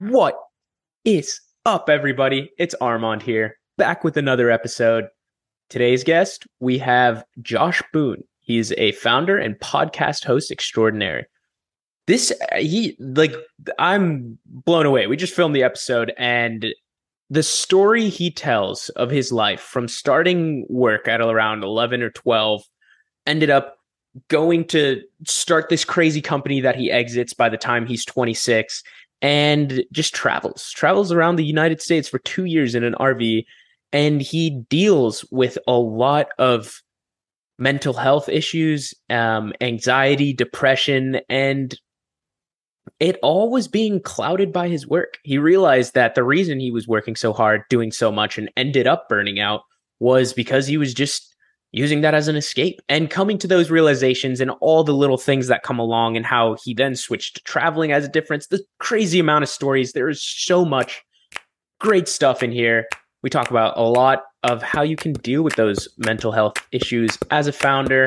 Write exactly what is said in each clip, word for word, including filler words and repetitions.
What is up, everybody? It's Armand here, back with another episode. Today's guest, we have Josh Boone. He's a founder and podcast host extraordinary. This, he, like, I'm blown away. We just filmed the episode, and the story he tells of his life from starting work at around eleven or twelve, ended up going to start this crazy company that he exits by the time he's twenty-six, and just travels, travels around the United States for two years in an R V. And he deals with a lot of mental health issues, um, anxiety, depression, and it all was being clouded by his work. He realized that the reason he was working so hard, doing so much, and ended up burning out was because he was just using that as an escape, and coming to those realizations and all the little things that come along, and how he then switched to traveling as a difference. The crazy amount of stories. There is so much great stuff in here. We talk about a lot of how you can deal with those mental health issues as a founder.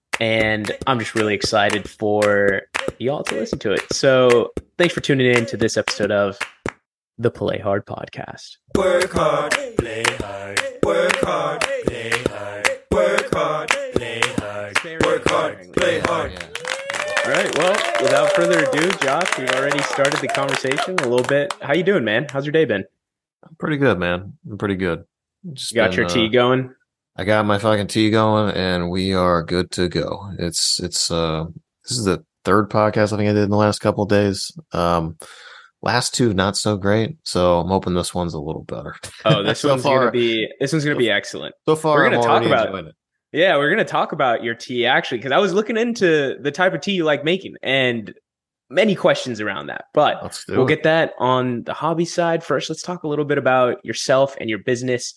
And I'm just really excited for y'all to listen to it. So thanks for tuning in to this episode of the Play Hard Podcast. Work hard, play hard, work hard, play hard, work hard, play hard, work hard, play hard. All right. Well, without further ado, Josh, we've already started the conversation a little bit. How you doing, man? How's your day been? I'm pretty good, man. I'm pretty good. Just You got been, your uh, tea going? I got my fucking tea going, and we are good to go. It's it's uh this is the third podcast I think I did in the last couple of days. Um, last two not so great, so I'm hoping this one's a little better. Oh, this So one's far- gonna be this one's gonna be excellent. So far, We're I'm gonna talk already about- enjoying it. Yeah, we're gonna talk about your tea actually, because I was looking into the type of tea you like making, and many questions around that. But Let's do we'll it. get that on the hobby side first. Let's talk a little bit about yourself and your business.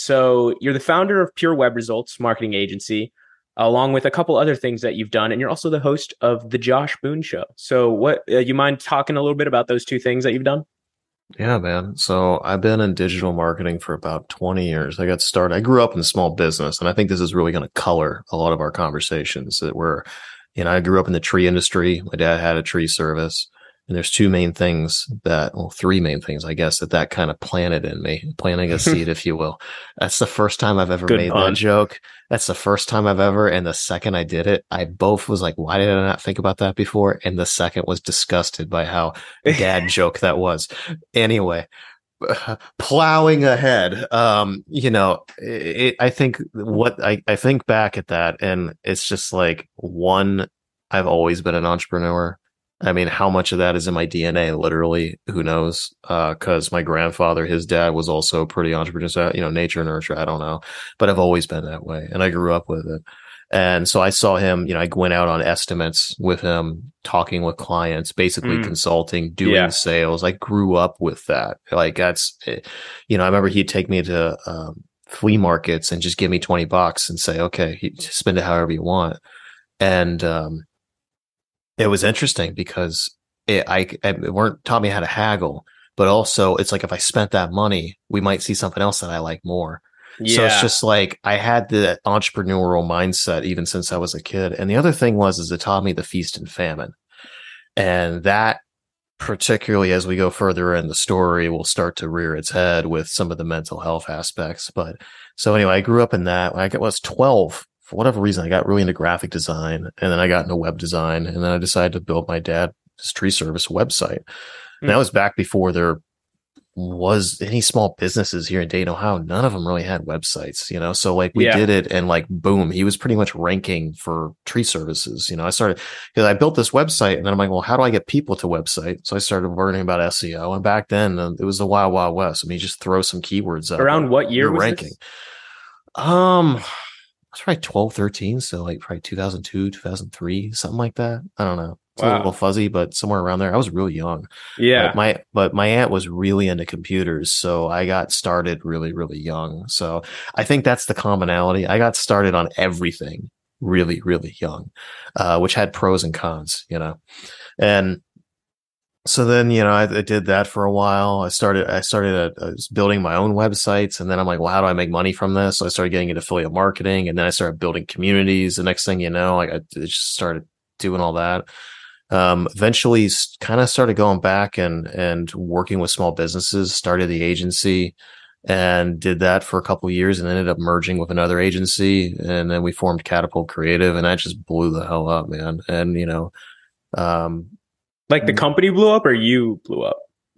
So you're the founder of Pure Web Results Marketing Agency, along with a couple other things that you've done, and you're also the host of the Josh Boone Show. So, what uh, you mind talking a little bit about those two things that you've done? Yeah, man. So I've been in digital marketing for about twenty years. I got started. I grew up in small business, and I think this is really going to color a lot of our conversations. That we're, you know, I grew up in the tree industry. My dad had a tree service, and there's two main things that, well, three main things, I guess, that that kind of planted in me, planting a seed, if you will. That's the first time I've ever Good made pun. that joke. That's the first time I've ever, and the second I did it, I both was like, why did I not think about that before? And the second was disgusted by how dad joke that was. Anyway, plowing ahead, um, you know, it, I think what I, I think back at that, and it's just like, one, I've always been an entrepreneur. I mean, how much of that is in my D N A? Literally, who knows? Uh, cause my grandfather, his dad was also pretty entrepreneur, so, you know, nature nurture. I don't know, but I've always been that way, and I grew up with it. And so I saw him, you know, I went out on estimates with him, talking with clients, basically Mm. consulting, doing Yeah. sales. I grew up with that. Like that's, you know, I remember he'd take me to, um, flea markets and just give me twenty bucks and say, okay, you spend it however you want. And, um, it was interesting because it, I, it weren't taught me how to haggle, but also it's like, if I spent that money, we might see something else that I like more. Yeah. So it's just like, I had the entrepreneurial mindset even since I was a kid. And the other thing was, is it taught me the feast and famine. And that, particularly as we go further in the story, will start to rear its head with some of the mental health aspects. But so anyway, I grew up in that. When I was twelve, for whatever reason, I got really into graphic design, and then I got into web design, and then I decided to build my dad's tree service website. And that was back before there was any small businesses here in Dayton, Ohio. None of them really had websites, you know? So like we Yeah. did it, and like, boom, he was pretty much ranking for tree services. You know, I started, because I built this website, and then I'm like, well, how do I get people to website? So I started learning about S E O, and back then uh, it was the wild, wild west. I mean, you just throw some keywords up. Around what year you're was ranking. this? Um, I was probably twelve, thirteen. So like probably two thousand two, two thousand three, something like that. I don't know. It's Wow. a little fuzzy, but somewhere around there. I was really young. Yeah. But my, but my aunt was really into computers. So I got started really, really young. So I think that's the commonality. I got started on everything really, really young, uh, which had pros and cons, you know, and so then, you know, I, I did that for a while. I started, I started uh, I was building my own websites, and then I'm like, well, how do I make money from this? So I started getting into affiliate marketing, and then I started building communities. The next thing you know, like I just started doing all that. Um, eventually kind of started going back and, and working with small businesses, started the agency and did that for a couple of years and ended up merging with another agency. And then we formed Catapult Creative and that just blew the hell up, man. And, you know, um, like the company blew up or you blew up?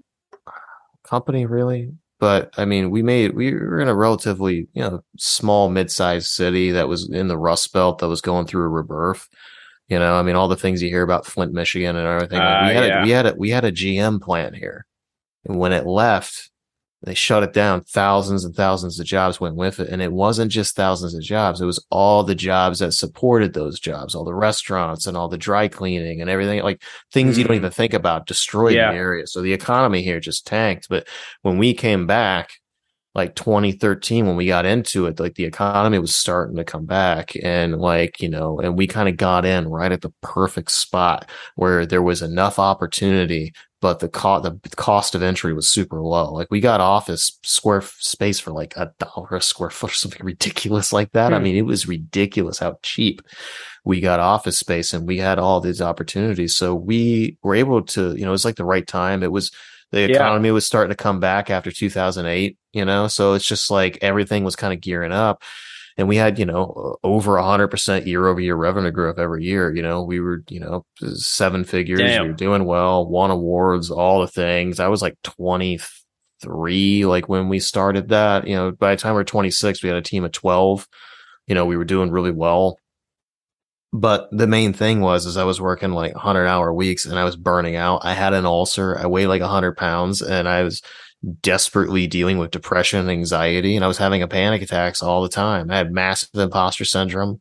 Company really? But I mean, we made, we were in a relatively, you know, small, mid-sized city that was in the Rust Belt that was going through a rebirth. You know, I mean, all the things you hear about Flint, Michigan and everything. Like we Uh, had, yeah. a, we had a, we had a G M plant here. And when it left, they shut it down. Thousands and thousands of jobs went with it. And it wasn't just thousands of jobs. It was all the jobs that supported those jobs, all the restaurants and all the dry cleaning and everything, like things mm. you don't even think about destroyed yeah. the area. So the economy here just tanked. But when we came back, like twenty thirteen, when we got into it, like the economy was starting to come back and like, you know, and we kind of got in right at the perfect spot where there was enough opportunity, but the cost, the cost of entry was super low. Like we got office square space for like a dollar a square foot or something ridiculous like that. Hmm. I mean, it was ridiculous how cheap we got office space and we had all these opportunities. So we were able to, you know, it was like the right time. It was, the economy yeah. was starting to come back after two thousand eight, you know, so it's just like everything was kind of gearing up and we had, you know, over a hundred percent year over year revenue growth every year. You know, we were, you know, seven figures, Damn. we were doing well, won awards, all the things. I was like twenty-three, like when we started that, you know, by the time we were twenty-six, we had a team of twelve, you know, we were doing really well. But the main thing was, is I was working like hundred hour weeks and I was burning out. I had an ulcer. I weighed like a hundred pounds and I was desperately dealing with depression and anxiety. And I was having a panic attacks all the time. I had massive imposter syndrome.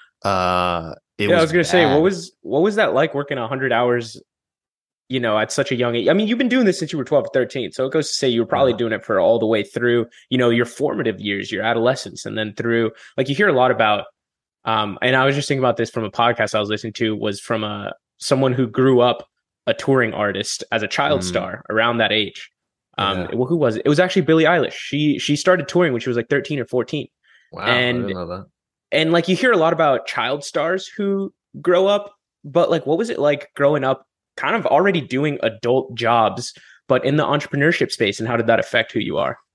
Uh, it yeah, was I was going to bad. say, what was, what was that like working a hundred hours, you know, at such a young age? I mean, you've been doing this since you were twelve or thirteen. So it goes to say you were probably yeah. doing it for all the way through, you know, your formative years, your adolescence, and then through, like you hear a lot about, Um, and I was just thinking about this from a podcast I was listening to, was from a someone who grew up a touring artist as a child mm. star around that age. Um, yeah. well, who was it? It was actually Billie Eilish. She she started touring when she was like thirteen or fourteen. Wow, and, I didn't know that. And like you hear a lot about child stars who grow up, but like what was it like growing up, kind of already doing adult jobs, but in the entrepreneurship space, and how did that affect who you are?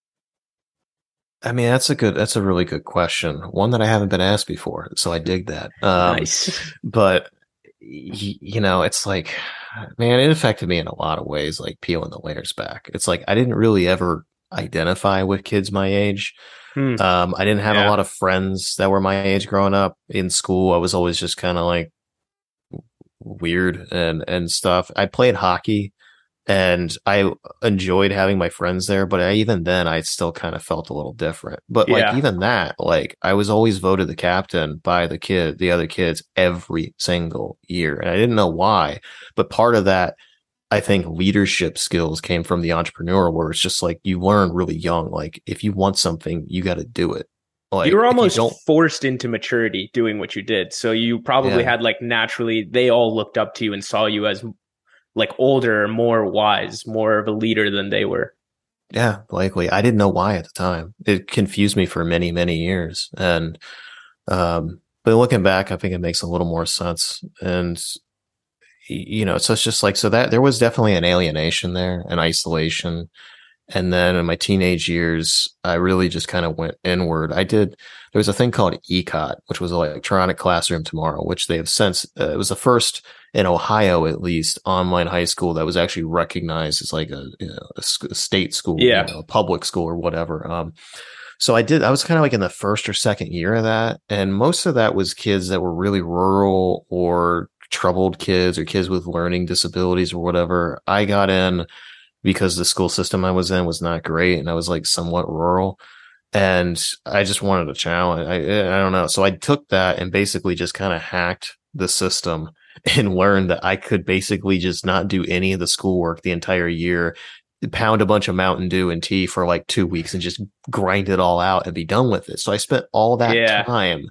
I mean, that's a good, that's a really good question. One that I haven't been asked before. So I dig that. Um, nice. But, y- you know, it's like, man, it affected me in a lot of ways, like peeling the layers back. It's like, I didn't really ever identify with kids my age. Hmm. Um, I didn't have yeah. a lot of friends that were my age growing up in school. I was always just kind of like weird and, and stuff. I played hockey. And I enjoyed having my friends there, but I, even then I still kind of felt a little different. But like yeah. even that, like I was always voted the captain by the kid, the other kids every single year. And I didn't know why, but part of that, I think leadership skills came from the entrepreneur where it's just like you learn really young. Like if you want something, you got to do it. Like, you were almost you forced into maturity doing what you did. So you probably yeah. had like naturally, they all looked up to you and saw you as like older, more wise, more of a leader than they were. Yeah, likely. I didn't know why at the time. It confused me for many, many years. And, um, but looking back, I think it makes a little more sense. And, you know, so it's just like, so that there was definitely an alienation there, an isolation. And then in my teenage years, I really just kind of went inward. I did, there was a thing called E C O T, which was Electronic Classroom Tomorrow, which they have since, uh, it was the first in Ohio, at least, online high school that was actually recognized as like a, you know, a, a state school, yeah. you know, a public school or whatever. Um, so I did, I was kind of like in the first or second year of that. And most of that was kids that were really rural or troubled kids or kids with learning disabilities or whatever. I got in because the school system I was in was not great and I was like somewhat rural and I just wanted a challenge. I, I don't know. So I took that and basically just kind of hacked the system and learned that I could basically just not do any of the schoolwork the entire year, pound a bunch of Mountain Dew and tea for like two weeks and just grind it all out and be done with it. So I spent all that yeah. time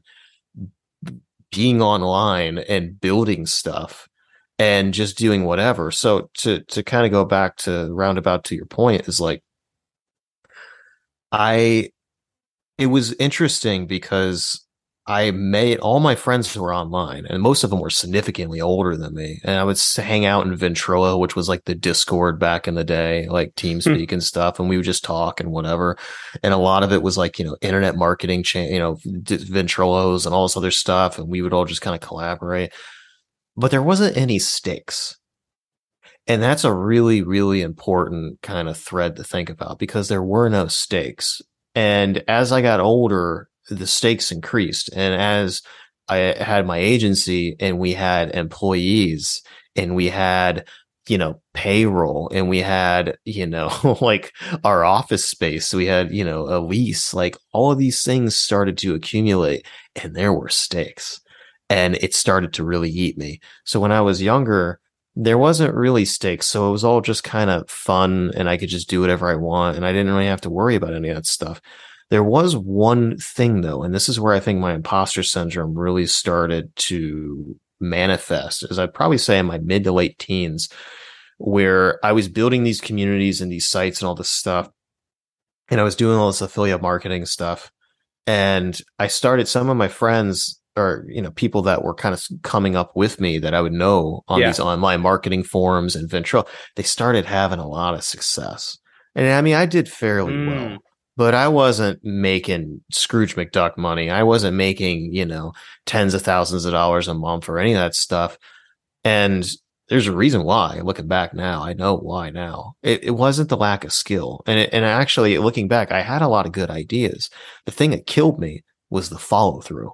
being online and building stuff and just doing whatever. So to, to kind of go back to roundabout to your point is like, I, it was interesting because I made all my friends were online, and most of them were significantly older than me. And I would s- hang out in Ventrilo, which was like the Discord back in the day, like TeamSpeak and stuff. And we would just talk and whatever. And a lot of it was like, you know, internet marketing, cha- you know, d- Ventrilos and all this other stuff. And we would all just kind of collaborate. But there wasn't any stakes. And that's a really, really important kind of thread to think about because there were no stakes. And as I got older, the stakes increased. And as I had my agency and we had employees and we had, you know, payroll and we had, you know, like our office space, we had, you know, a lease, like all of these things started to accumulate and there were stakes and it started to really eat me. So when I was younger, there wasn't really stakes. So it was all just kind of fun and I could just do whatever I want. And I didn't really have to worry about any of that stuff. There was one thing though, and this is where I think my imposter syndrome really started to manifest, as I'd probably say in my mid to late teens, where I was building these communities and these sites and all this stuff. And I was doing all this affiliate marketing stuff. And I started some of my friends or, you know, people that were kind of coming up with me that I would know on Yeah. these online marketing forums and Ventrilo, they started having a lot of success. And I mean, I did fairly Mm. well, but I wasn't making Scrooge McDuck money. I wasn't making, you know, tens of thousands of dollars a month or any of that stuff. And there's a reason why. Looking back now, I know why now. It, it wasn't the lack of skill. And it, and actually, looking back, I had a lot of good ideas. The thing that killed me was the follow through.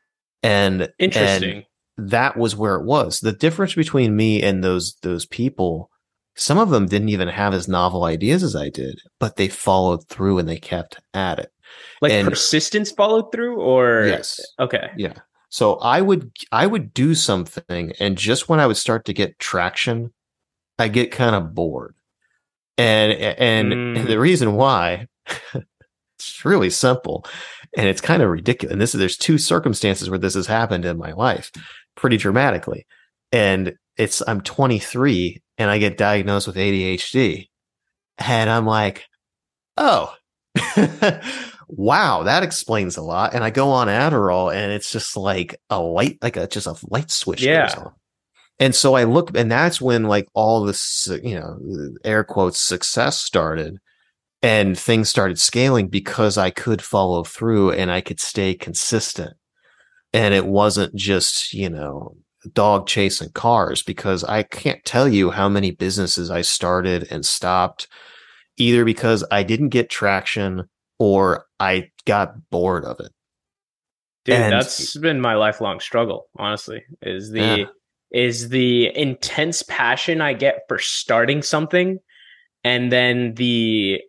And Interesting. And that was where it was. The difference between me and those those people, some of them didn't even have as novel ideas as I did, but they followed through and they kept at it. Like and persistence followed through, or yes. Okay. Yeah. So I would I would do something, and just when I would start to get traction, I get kind of bored. And and, Mm. and the reason why, it's really simple, and it's kind of ridiculous. And this is there's two circumstances where this has happened in my life, pretty dramatically. And it's I'm twenty-three and I get diagnosed with A D H D, and I'm like, oh. Wow, that explains a lot. And I go on Adderall and it's just like a light, like a just a light switch Yeah. goes on. And so I look, and that's when like all this, you know, air quotes success started and things started scaling because I could follow through and I could stay consistent. And it wasn't just, you know, dog chasing cars, because I can't tell you how many businesses I started and stopped either because I didn't get traction or I got bored of it. Dude, And- that's been my lifelong struggle, honestly, is the Yeah. is the intense passion I get for starting something, and then the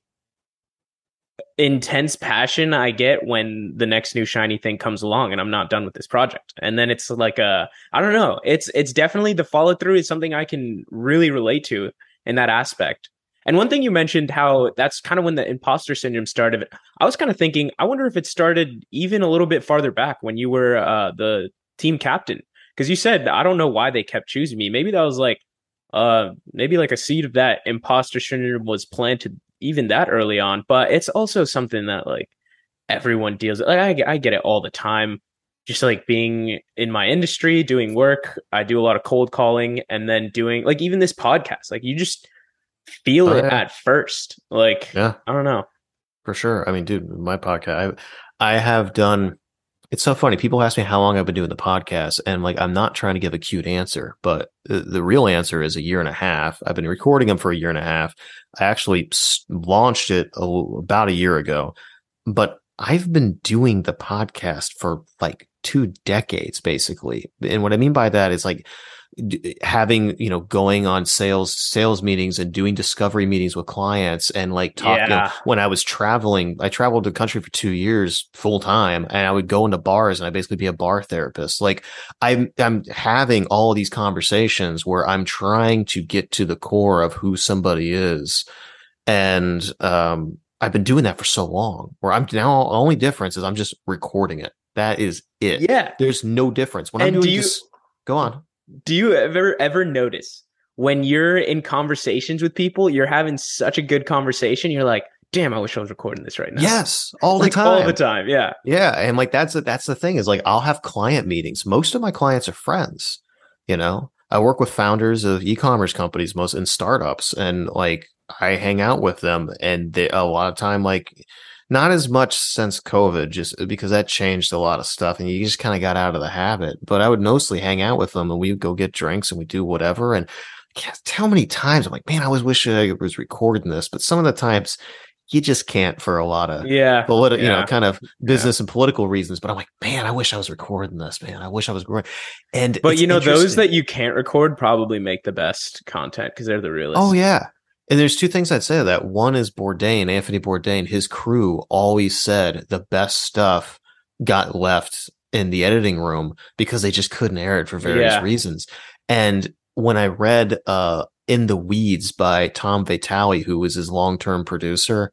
intense passion I get when the next new shiny thing comes along and I'm not done with this project. And then it's like a, I don't know, it's it's definitely the follow through is something I can really relate to in that aspect. And one thing you mentioned, how that's kind of when the imposter syndrome started. I was kind of thinking, I wonder if it started even a little bit farther back when you were uh, the team captain. Because you said, I don't know why they kept choosing me. Maybe that was like, uh, maybe like a seed of that imposter syndrome was planted even that early on. But it's also something that like everyone deals with. Like, I, I get it all the time. Just like being in my industry, doing work, I do a lot of cold calling, and then doing like even this podcast. Like you just feel Oh, it yeah. at first. Like, Yeah. I don't know. For sure. I mean, dude, my podcast, I, I have done, it's so funny. People ask me how long I've been doing the podcast, and like, I'm not trying to give a cute answer, but the, the real answer is a year and a half. I've been recording them for a year and a half. I actually s- launched it a, about a year ago, but I've been doing the podcast for like two decades, basically. And what I mean by that is like, d- having, you know, going on sales, sales meetings and doing discovery meetings with clients and like talking, you know, Yeah. when I was traveling, I traveled the country for two years full time, and I would go into bars and I'd basically be a bar therapist. Like I'm, I'm having all of these conversations where I'm trying to get to the core of who somebody is. And, um, I've been doing that for so long where I'm now, the only difference is I'm just recording it. That is it. Yeah. There's no difference when And I'm do doing you- this. Go on. Do you ever ever notice when you're in conversations with people, you're having such a good conversation, you're like, damn, I wish I was recording this right now. Yes, all like, the time. All the time, yeah. Yeah, and like that's that's the thing is like I'll have client meetings. Most of my clients are friends, you know. I work with founders of e-commerce companies, most in startups, and like I hang out with them, and they a lot of time like not as much since COVID, just because that changed a lot of stuff, and you just kind of got out of the habit. But I would mostly hang out with them, and we would go get drinks, and we do whatever. And I can't tell how many times I'm like, man, I always wish I was recording this, but some of the times you just can't for a lot of yeah, politi- yeah. you know, kind of business yeah. and political reasons. But I'm like, man, I wish I was recording this, man. I wish I was recording. And but you know, those that you can't record probably make the best content because they're the realest. Oh yeah. And there's two things I'd say to that. One is Bourdain, Anthony Bourdain, his crew always said the best stuff got left in the editing room because they just couldn't air it for various yeah. reasons. And when I read uh, In the Weeds by Tom Vitale, who was his long-term producer,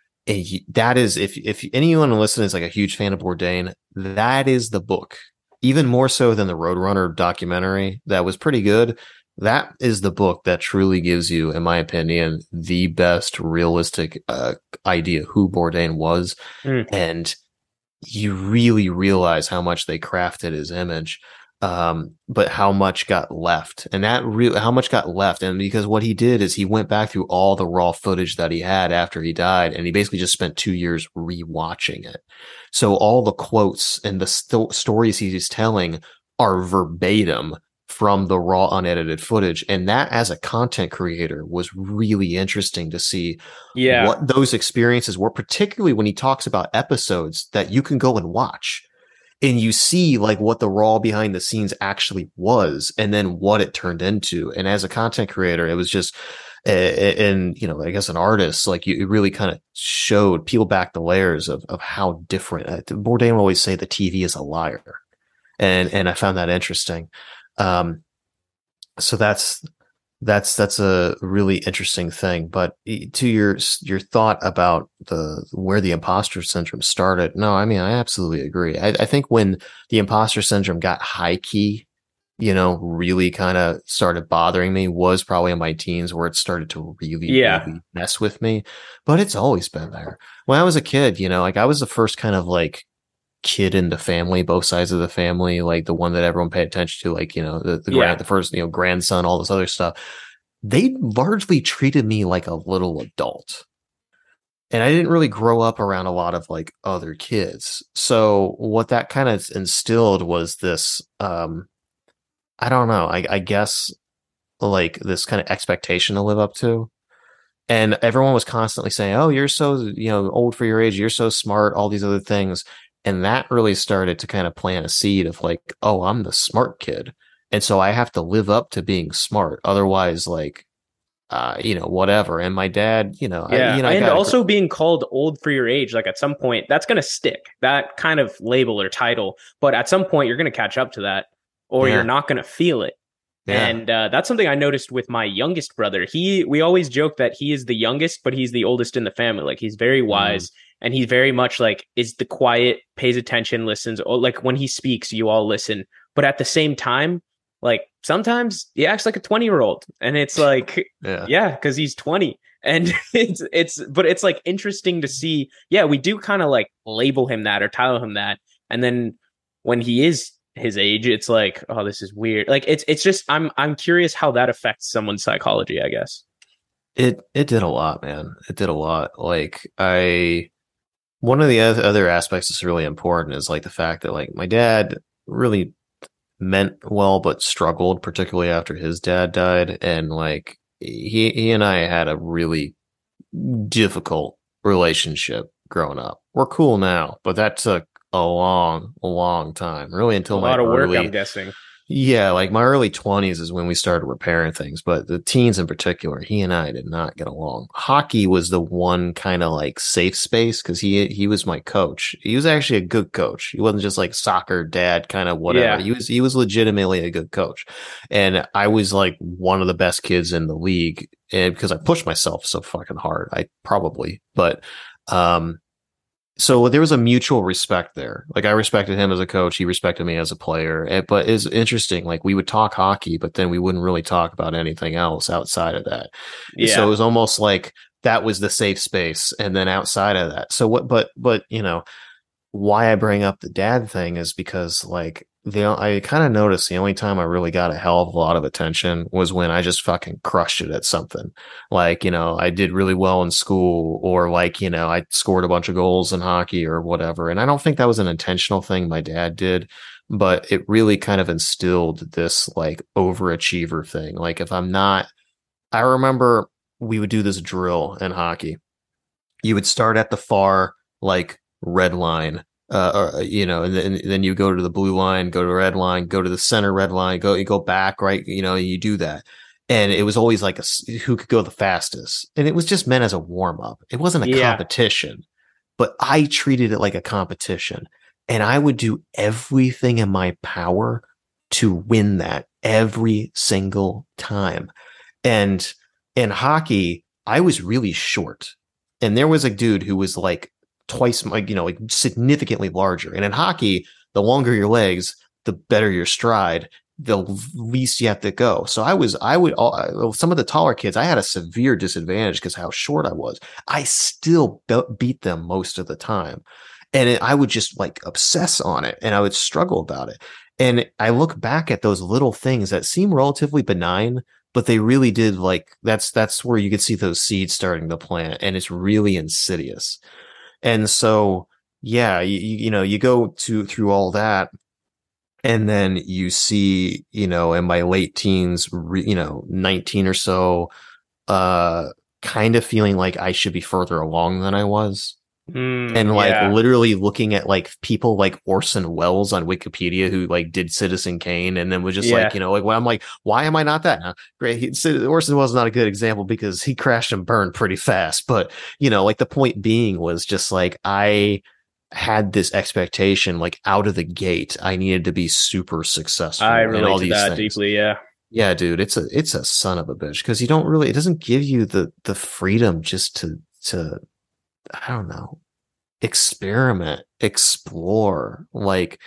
he, that is, if if anyone listening is like a huge fan of Bourdain, that is the book. Even more so than the Roadrunner documentary that was pretty good. That is the book that truly gives you, in my opinion, the best realistic uh, idea who Bourdain was. Mm. And you really realize how much they crafted his image, um, but how much got left. And that really, how much got left. And because what he did is he went back through all the raw footage that he had after he died, and he basically just spent two years rewatching it. So all the quotes and the st- stories he's telling are verbatim from the raw unedited footage. And that as a content creator was really interesting to see yeah. what those experiences were, particularly when he talks about episodes that you can go and watch and you see like what the raw behind the scenes actually was and then what it turned into. And as a content creator, it was just, uh, and you know, I guess an artist, like you, it really kind of showed, peel back the layers of, of how different. Uh, Bourdain would always say the T V is a liar. And, and I found that interesting. Um, so that's, that's, that's a really interesting thing. But to your, your thought about the, where the imposter syndrome started. No, I mean, I absolutely agree. I, I think when the imposter syndrome got high key, you know, really kind of started bothering me was probably in my teens where it started to really, yeah. really mess with me, but it's always been there. When I was a kid, you know, like I was the first kind of like kid in the family, both sides of the family, like the one that everyone paid attention to, like, you know, the, the yeah. grand, the first, you know, grandson, all this other stuff. They largely treated me like a little adult. And I didn't really grow up around a lot of like other kids. So what that kind of instilled was this, um, I don't know, I, I guess like this kind of expectation to live up to. And everyone was constantly saying, oh, you're so, you know, old for your age. You're so smart, all these other things. And that really started to kind of plant a seed of like, oh, I'm the smart kid. And so I have to live up to being smart. Otherwise, like, uh, you know, whatever. And my dad, you know, yeah. I, you know, and I also gr- being called old for your age, like at some point that's going to stick, that kind of label or title. But at some point you're going to catch up to that or yeah. you're not going to feel it. Yeah. And uh, that's something I noticed with my youngest brother. He, we always joke that he is the youngest, but he's the oldest in the family. Like he's very wise. Mm. And he's very much like, is the quiet, pays attention, listens. Oh, like when he speaks, you all listen. But at the same time, like sometimes he acts like a twenty year old and it's like, yeah, yeah, cause he's twenty and it's, it's, but it's like interesting to see. Yeah. We do kind of like label him that or title him that. And then when he is his age, it's like, oh, this is weird. Like it's, it's just, I'm, I'm curious how that affects someone's psychology, I guess. It, it did a lot, man. It did a lot. Like I, one of the other aspects that's really important is like the fact that like my dad really meant well, but struggled, particularly after his dad died. And like he, he and I had a really difficult relationship growing up. We're cool now, but that took a long, long time, really until a my lot of early, work, I'm guessing. Yeah, like my early twenties is when we started repairing things, but the teens in particular, he and I did not get along. Hockey was the one kind of like safe space because he he was my coach. He was actually a good coach. He wasn't just like soccer dad kind of whatever. Yeah. He was he was legitimately a good coach, and I was like one of the best kids in the league, and because I pushed myself so fucking hard, I probably, but um. So there was a mutual respect there. Like I respected him as a coach. He respected me as a player. But it's interesting. Like we would talk hockey, but then we wouldn't really talk about anything else outside of that. Yeah. So it was almost like that was the safe space. And then outside of that, so what? But but you know why I bring up the dad thing is because like the I kind of noticed the only time I really got a hell of a lot of attention was when I just fucking crushed it at something. Like, you know, I did really well in school, or like, you know, I scored a bunch of goals in hockey or whatever. And I don't think that was an intentional thing my dad did, but it really kind of instilled this like overachiever thing. Like if I'm not, I remember we would do this drill in hockey. You would start at the far, like, red line, uh, or, you know, and then, and then you go to the blue line, go to the red line, go to the center red line, go, you go back, right? You know, you do that. And it was always like a, who could go the fastest. And it was just meant as a warm up. It wasn't a Yeah. competition, but I treated it like a competition, and I would do everything in my power to win that every single time. And in hockey, I was really short, and there was a dude who was like twice, like, you know, like significantly larger. And in hockey, the longer your legs, the better your stride, the least you have to go. So I was, I would, all, some of the taller kids, I had a severe disadvantage because how short I was. I still be- beat them most of the time. And it, I would just like obsess on it, and I would struggle about it. And I look back at those little things that seem relatively benign, but they really did like, that's, that's where you could see those seeds starting to plant, and it's really insidious. And so, yeah, you, you know, you go to through all that, and then you see, you know, in my late teens, re, you know, nineteen or so, uh, kind of feeling like I should be further along than I was. Mm, And like yeah. literally looking at like people like Orson Welles on Wikipedia who like did Citizen Kane, and then was just Yeah. like, you know, like, well, I'm like, why am I not that? Now, great. He, Orson Welles is not a good example because he crashed and burned pretty fast. But, you know, like the point being was just like, I had this expectation, like out of the gate, I needed to be super successful. I and relate all to these that things. deeply. Yeah. Yeah, dude, it's a, it's a son of a bitch, because you don't really, it doesn't give you the, the freedom just to, to, I don't know, experiment, explore, like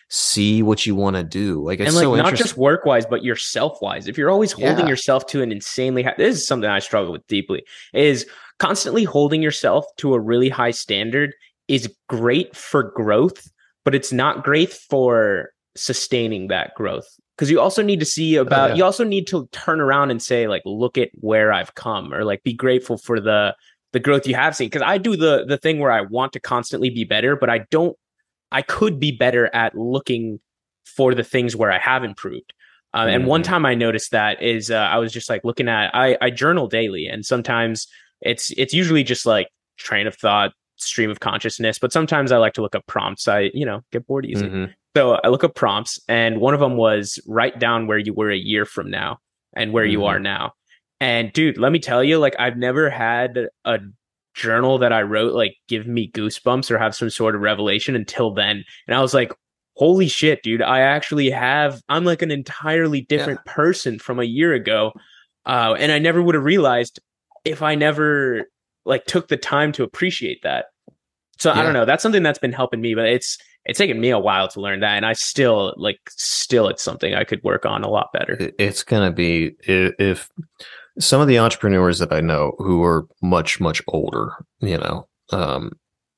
see what you want to do. Like it's And like so not interesting. just work wise, but yourself wise. If you're always holding Yeah. yourself to an insanely high, this is something I struggle with deeply, is constantly holding yourself to a really high standard is great for growth, but it's not great for sustaining that growth. Because you also need to see about, yeah. you also need to turn around and say, like, look at where I've come, or like be grateful for the the growth you have seen. Because I do the the thing where I want to constantly be better, but I don't, I could be better at looking for the things where I have improved. Um, and one Mhm. time I noticed that is uh, I was just like looking at, I, I journal daily, and sometimes it's it's usually just like train of thought, stream of consciousness, but sometimes I like to look up prompts. I, you know, get bored easily. Mhm. So I look up prompts, and one of them was write down where you were a year from now and where you Mhm. are now. And dude, let me tell you, like, I've never had a journal that I wrote like give me goosebumps or have some sort of revelation until then. And I was like, holy shit, dude, I actually have, I'm like an entirely different Yeah. person from a year ago. Uh, and I never would have realized if I never like took the time to appreciate that. So I Yeah. don't know. That's something that's been helping me, but it's it's taken me a while to learn that, and I still like still it's something I could work on a lot better. It- It's gonna be i- if some of the entrepreneurs that I know who are much much older, you know, um,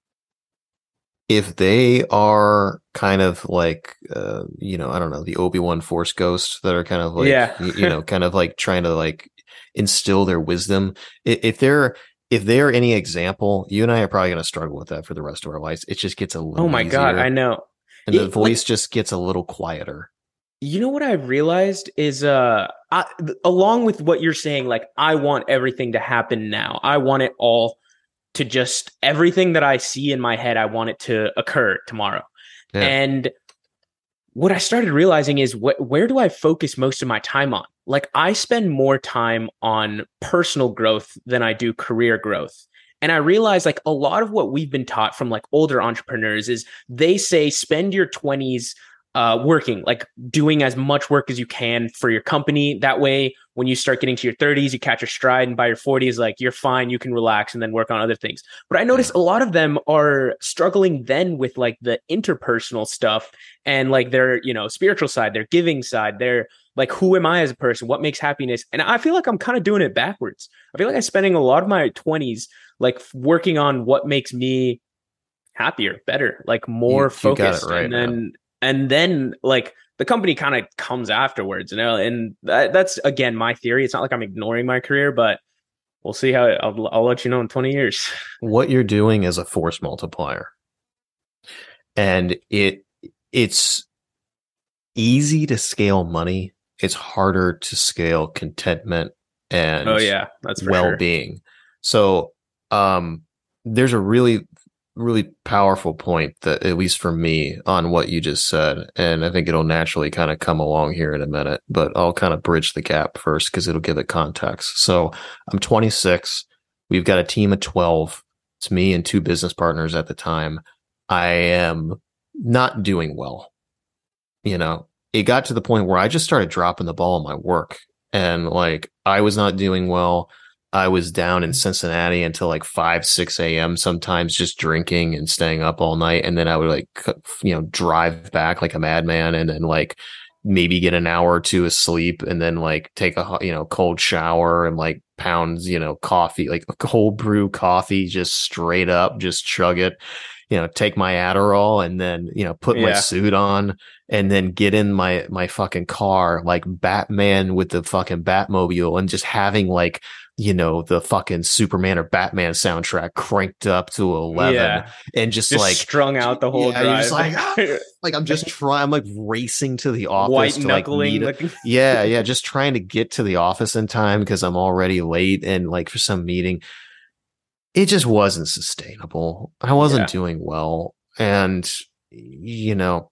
if they are kind of like, uh, you know, I don't know, the Obi-Wan Force ghosts that are kind of like, Yeah. y- you know, kind of like trying to like instill their wisdom. I- If they're if they're any example, you and I are probably going to struggle with that for the rest of our lives. It just gets a little Oh my god, easier, I know. and the It- like, voice just gets a little quieter. you know what I've realized is uh I, th- along with what you're saying, like I want everything to happen now. I want it all to just everything that I see in my head, I want it to occur tomorrow. Yeah. And what I started realizing is wh- where do I focus most of my time on? Like I spend more time on personal growth than I do career growth. And I realized like a lot of what we've been taught from like older entrepreneurs is they say spend your twenties uh, working, like doing as much work as you can for your company. That way, when you start getting to your thirties, you catch your stride, and by your forties, like you're fine, you can relax and then work on other things. But I noticed a lot of them are struggling then with like the interpersonal stuff and like their, you know, spiritual side, their giving side, their like, who am I as a person? What makes happiness? And I feel like I'm kind of doing it backwards. I feel like I'm spending a lot of my twenties like working on what makes me happier, better, like more You- you got it focused. right, and then and then like the company kind of comes afterwards, you know, and that, that's again my theory. It's not like I'm ignoring my career, but we'll see how I'll, I'll let you know in twenty years. What you're doing is a force multiplier, and it it's easy to scale money. It's harder to scale contentment and Oh yeah, that's for sure. well-being. So um, there's a really, really powerful point that, at least for me, on what you just said, and I think it'll naturally kind of come along here in a minute, but I'll kind of bridge the gap first because it'll give it context. So I'm twenty-six. We've got a team of twelve. It's me and two business partners at the time. I am not doing well. You know, it got to the point where I just started dropping the ball in my work, and like I was not doing well. I was down in Cincinnati until like five, six a.m. sometimes, just drinking and staying up all night. And then I would like, you know, drive back like a madman, and then like maybe get an hour or two of sleep, and then like take a, you know, cold shower and like pounds, you know, coffee, like a cold brew coffee, just straight up, just chug it, you know, take my Adderall, and then, you know, put my Yeah. suit on, and then get in my, my fucking car, like Batman with the fucking Batmobile, and just having like, you know, the fucking Superman or Batman soundtrack cranked up to eleven, Yeah. and just, Just like strung out the whole yeah, you're drive. just like, ah, like I'm just trying, I'm like racing to the office White to like knuckling. meet it. Like, Yeah, yeah, just trying to get to the office in time because I'm already late and like for some meeting. It just wasn't sustainable. I wasn't Yeah. doing well, and you know,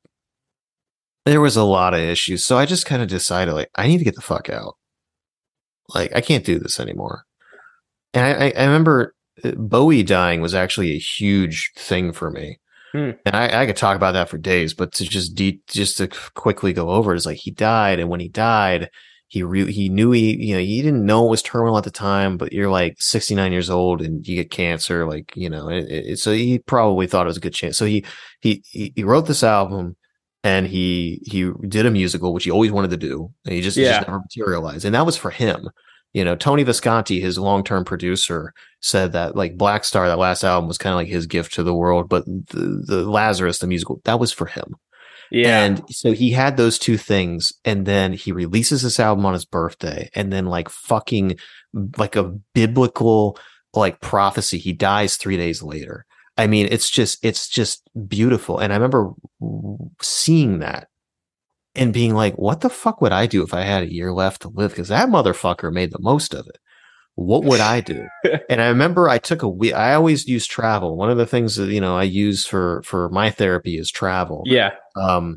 there was a lot of issues. So I just kind of decided, like, I need to get the fuck out. Like, I can't do this anymore. And I, I, I remember Bowie dying was actually a huge thing for me. Hmm. And I, I could talk about that for days, but to just de- just to quickly go over it, is like he died, and when he died, he really he knew he you know he didn't know it was terminal at the time, but you're like sixty-nine years old and you get cancer, like, you know, it, it, so he probably thought it was a good chance. So he he he, he wrote this album, and he he did a musical, which he always wanted to do, and he just, he Yeah. just never materialized, and that was for him. You know, Tony Visconti, his long-term producer, said that like Black Star, that last album, was kind of like his gift to the world, but the, the Lazarus, the musical, that was for him. yeah. And so he had those two things, and then he releases this album on his birthday, and then like fucking like a biblical like prophecy, he dies three days later. I mean, it's just it's just beautiful. And I remember seeing that and being like, what the fuck would I do if I had a year left to live? Because that motherfucker made the most of it. What would I do? And I remember I took a week. I always use travel. One of the things that, you know, I use for, for my therapy is travel. Yeah. Um,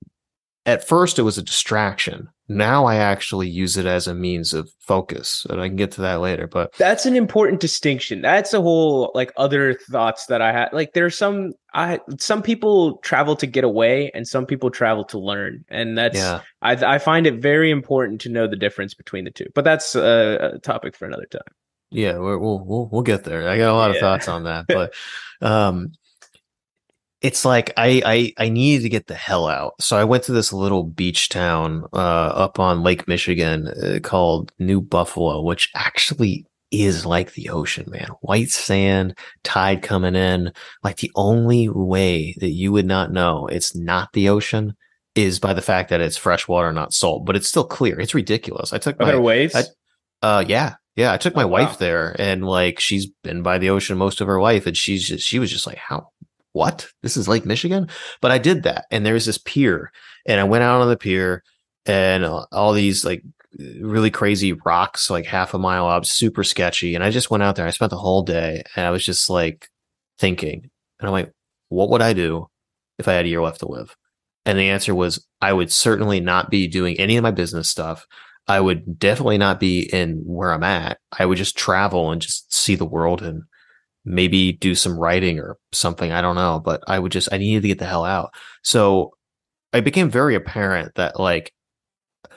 at first it was a distraction. Now I actually use it as a means of focus, and I can get to that later, but That's an important distinction. That's a whole like other thoughts that I had. Like there's some I some people travel to get away, and some people travel to learn, and that's yeah, I I find it very important to know the difference between the two. But that's a, a topic for another time. yeah, we're, we'll, we'll, we'll get there. I got a lot of Yeah. thoughts on that, but, um, it's like I, I I needed to get the hell out. So I went to this little beach town uh, up on Lake Michigan uh, called New Buffalo, which actually is like the ocean, man. White sand, tide coming in. Like the only way that you would not know it's not the ocean is by the fact that it's fresh water, not salt, but it's still clear. It's ridiculous. I took Are my there waves? I- uh yeah. Yeah, I took my Oh, wife wow. there, and like she's been by the ocean most of her life, and she's just she was just like, how what? This is Lake Michigan? But I did that, and there was this pier, and I went out on the pier, and uh, all these like really crazy rocks, like half a mile up, super sketchy. And I just went out there. I spent the whole day, and I was just like thinking, and I'm like, what would I do if I had a year left to live? And the answer was, I would certainly not be doing any of my business stuff. I would definitely not be in where I'm at. I would just travel and just see the world and maybe do some writing or something. I don't know, but I would just, I needed to get the hell out. So it became very apparent that like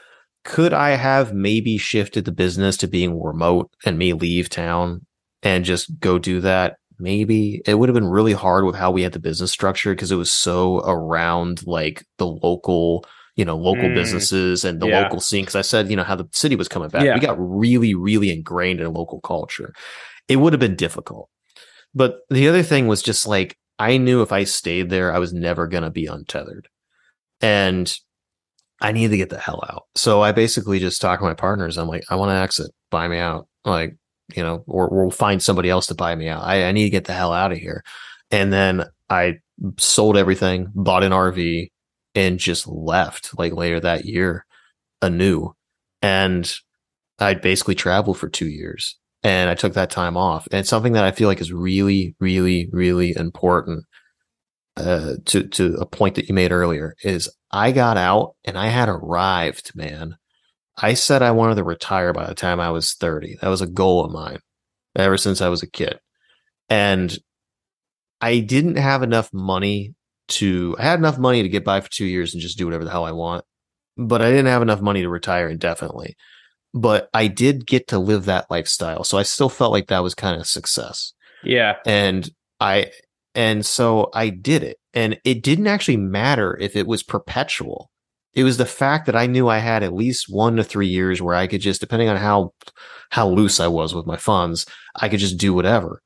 could I have maybe shifted the business to being remote and me leave town and just go do that? Maybe. It would have been really hard with how we had the business structure because it was so around like the local, you know, local Mm, businesses and the yeah. local scene. Because I said, you know, how the city was coming back. Yeah. We got really, really ingrained in local culture. It would have been difficult. But the other thing was just like, I knew if I stayed there, I was never going to be untethered. And I needed to get the hell out. So I basically just talked to my partners. I'm like, I want to exit. Buy me out. Like, you know, or we'll find somebody else to buy me out. I, I need to get the hell out of here. And then I sold everything, bought an R V, and just left like later that year anew. And I basically traveled for two years and I took that time off. And something that I feel like is really, really, really important uh, to, to a point that you made earlier is I got out and I had arrived, man. I said I wanted to retire by the time I was thirty. That was a goal of mine ever since I was a kid. And I didn't have enough money to, I had enough money to get by for two years and just do whatever the hell I want. But I didn't have enough money to retire indefinitely. But I did get to live that lifestyle. So I still felt like that was kind of success. Yeah. And I, and so I did it. And it didn't actually matter if it was perpetual. It was the fact that I knew I had at least one to three years where I could just, depending on how, how loose I was with my funds, I could just do whatever.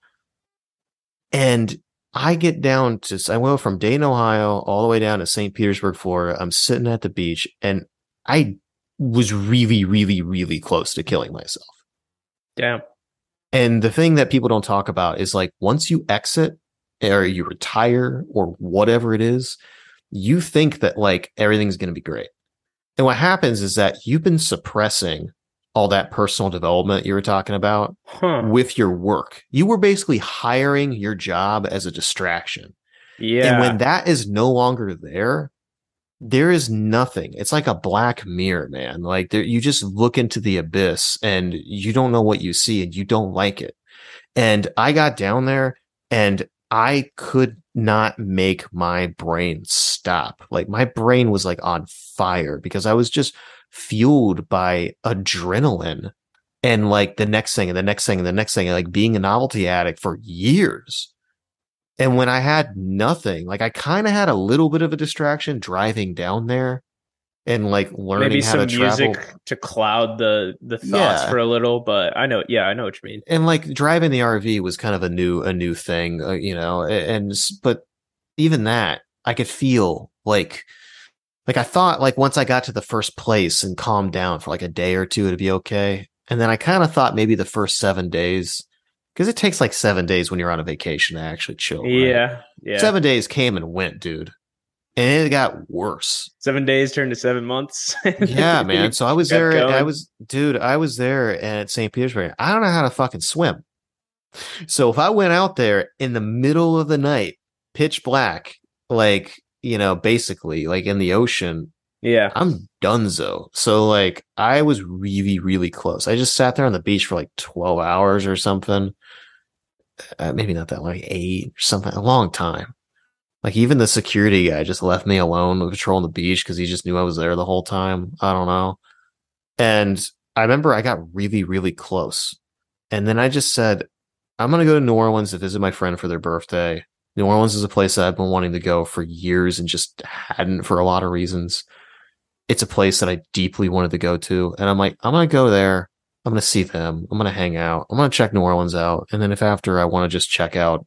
And I get down to, I went from Dayton, Ohio, all the way down to Saint Petersburg, Florida. I'm sitting at the beach and I was really, really, really close to killing myself. Damn. And the thing that people don't talk about is like, once you exit or you retire or whatever it is, you think that like everything's going to be great. And what happens is that you've been suppressing all that personal development you were talking about Huh. with your work. You were basically hiring your job as a distraction. Yeah. And when that is no longer there, there is nothing. It's like a black mirror, man. Like there, you just look into the abyss and you don't know what you see and you don't like it. And I got down there and I could not make my brain stop. Like my brain was like on fire because I was just fueled by adrenaline and like the next thing and the next thing and the next thing, like being a novelty addict for years. And when I had nothing, like I kind of had a little bit of a distraction driving down there and like learning Maybe how some to travel. music to cloud the the thoughts Yeah. for a little, but I know, yeah, I know what you mean. And like driving the R V was kind of a new, a new thing, uh, you know, and, and, but even that I could feel like, like I thought like once I got to the first place and calmed down for like a day or two, it'd be okay. And then I kind of thought maybe the first seven days, because it takes like seven days when you're on a vacation to actually chill. Right? Yeah, yeah. Seven days came and went, dude. And it got worse. Seven days turned to seven months. Yeah, man. So I was Kept there. going. I was, dude, I was there at Saint Petersburg. I don't know how to fucking swim. So if I went out there in the middle of the night, pitch black, like, you know, basically like in the ocean, Yeah. I'm donezo. So like I was really, really close. I just sat there on the beach for like twelve hours or something. Uh, maybe not that long, like eight or something, a long time. Like even the security guy just left me alone patrolling the beach because he just knew I was there the whole time. I don't know. And I remember I got really, really close. And then I just said, I'm going to go to New Orleans to visit my friend for their birthday. New Orleans is a place that I've been wanting to go for years and just hadn't for a lot of reasons. It's a place that I deeply wanted to go to. And I'm like, I'm going to go there. I'm going to see them. I'm going to hang out. I'm going to check New Orleans out. And then if after I want to just check out,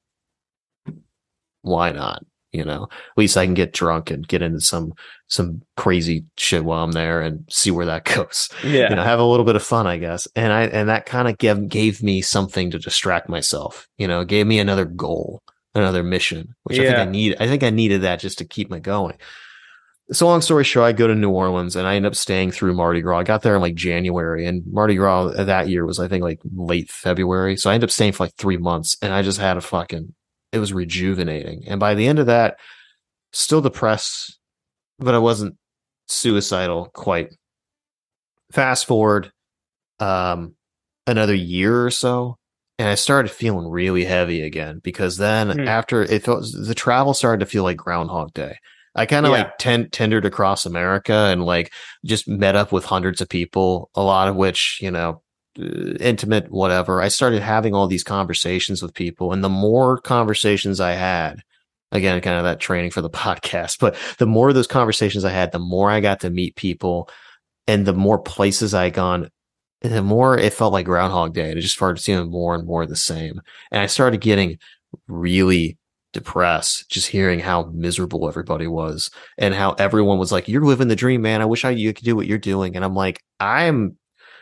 why not? You know, at least I can get drunk and get into some, some crazy shit while I'm there and see where that goes. Yeah. You know, have a little bit of fun, I guess. And I, and that kind of gave, gave me something to distract myself, you know, gave me another goal, another mission, which I think Yeah. I need. I think I needed that just to keep me going. So long story short, I go to New Orleans and I end up staying through Mardi Gras. I got there in like January and Mardi Gras that year was, I think, like late February. So I ended up staying for like three months and I just had a fucking, it was rejuvenating. And by the end of that, still depressed, but I wasn't suicidal quite. Fast forward um, another year or so, and I started feeling really heavy again because then Hmm. after it felt, the travel started to feel like Groundhog Day. I kind of Yeah. like ten- tendered across America and like just met up with hundreds of people, a lot of which, you know, uh, intimate, whatever. I started having all these conversations with people, and the more conversations I had, again, kind of that training for the podcast, but the more of those conversations I had, the more I got to meet people, and the more places I gone, and the more it felt like Groundhog Day. It just started seeming more and more the same. And I started getting really depressed just hearing how miserable everybody was and how everyone was like, "You're living the dream, man. I wish I you could do what you're doing." And I'm like, I'm,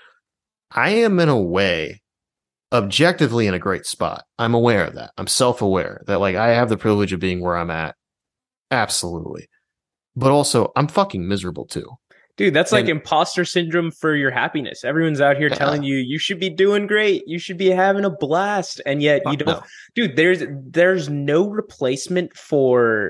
I am in a way objectively in a great spot. I'm aware of that. I'm self-aware that like I have the privilege of being where I'm at. Absolutely. But also I'm fucking miserable too. Dude, that's like And- imposter syndrome for your happiness. Everyone's out here Yeah. telling you you should be doing great, you should be having a blast, and yet you Fuck don't. no. Dude, there's there's no replacement for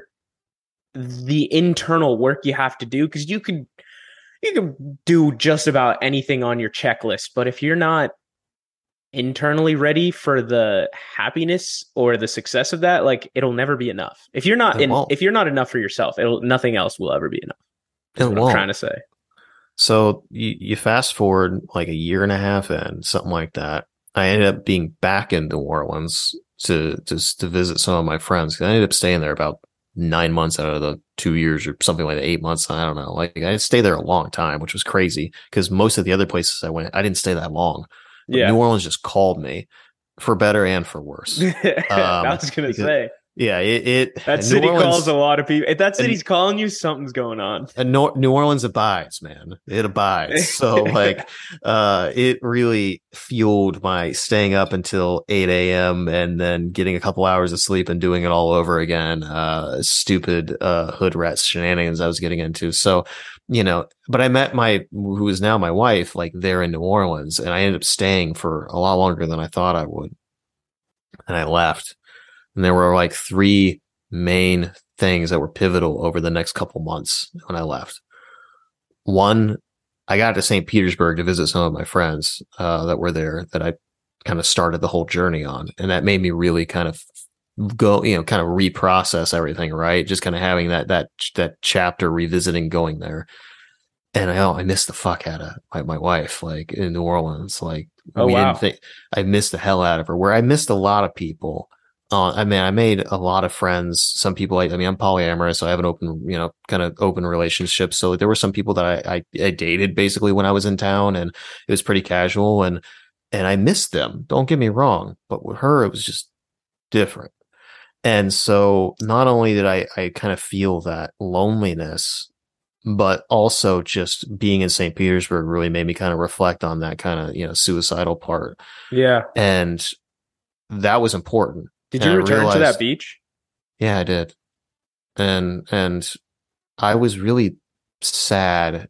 the internal work you have to do, because you could you can do just about anything on your checklist, but if you're not internally ready for the happiness or the success of that, like it'll never be enough. If you're not It in, won't. if you're not enough for yourself, it'll nothing else will ever be enough. Is It what I'm won't. trying to say. So you, you fast forward like a year and a half in, something like that. I ended up being back in New Orleans to to, to visit some of my friends. I ended up staying there about nine months out of the two years or something like that, eight months. I don't know. Like I stayed there a long time, which was crazy because most of the other places I went, I didn't stay that long. But Yeah. New Orleans just called me for better and for worse. I was gonna because- say Yeah, it, it that New city Orleans- calls a lot of people. If that city's calling you, something's going on. And New, New Orleans abides, man. It abides. So like, uh, it really fueled my staying up until eight a.m. and then getting a couple hours of sleep and doing it all over again. Uh, stupid, uh, hood rat shenanigans I was getting into. So, you know, but I met my, who is now my wife, like there in New Orleans, and I ended up staying for a lot longer than I thought I would. And I left. And there were like three main things that were pivotal over the next couple months when I left. One, I got to Saint Petersburg to visit some of my friends uh, that were there that I kind of started the whole journey on. And that made me really kind of go, you know, kind of reprocess everything, right? Just kind of having that, that, that chapter revisiting going there. And I, oh, I missed the fuck out of my, my wife, like in New Orleans. Like, Oh, we wow. didn't think, I missed the hell out of her, where I missed a lot of people. Uh, I mean, I made a lot of friends. Some people, I, I mean, I'm polyamorous, so I have an open, you know, kind of open relationship. So there were some people that I, I, I dated basically when I was in town, and it was pretty casual, and, and I missed them. Don't get me wrong, but with her, it was just different. And so not only did I, I kind of feel that loneliness, but also just being in Saint Petersburg really made me kind of reflect on that kind of, you know, suicidal part. Yeah. And that was important. Did And you I return to realized- that beach? Yeah, I did. And, and I was really sad,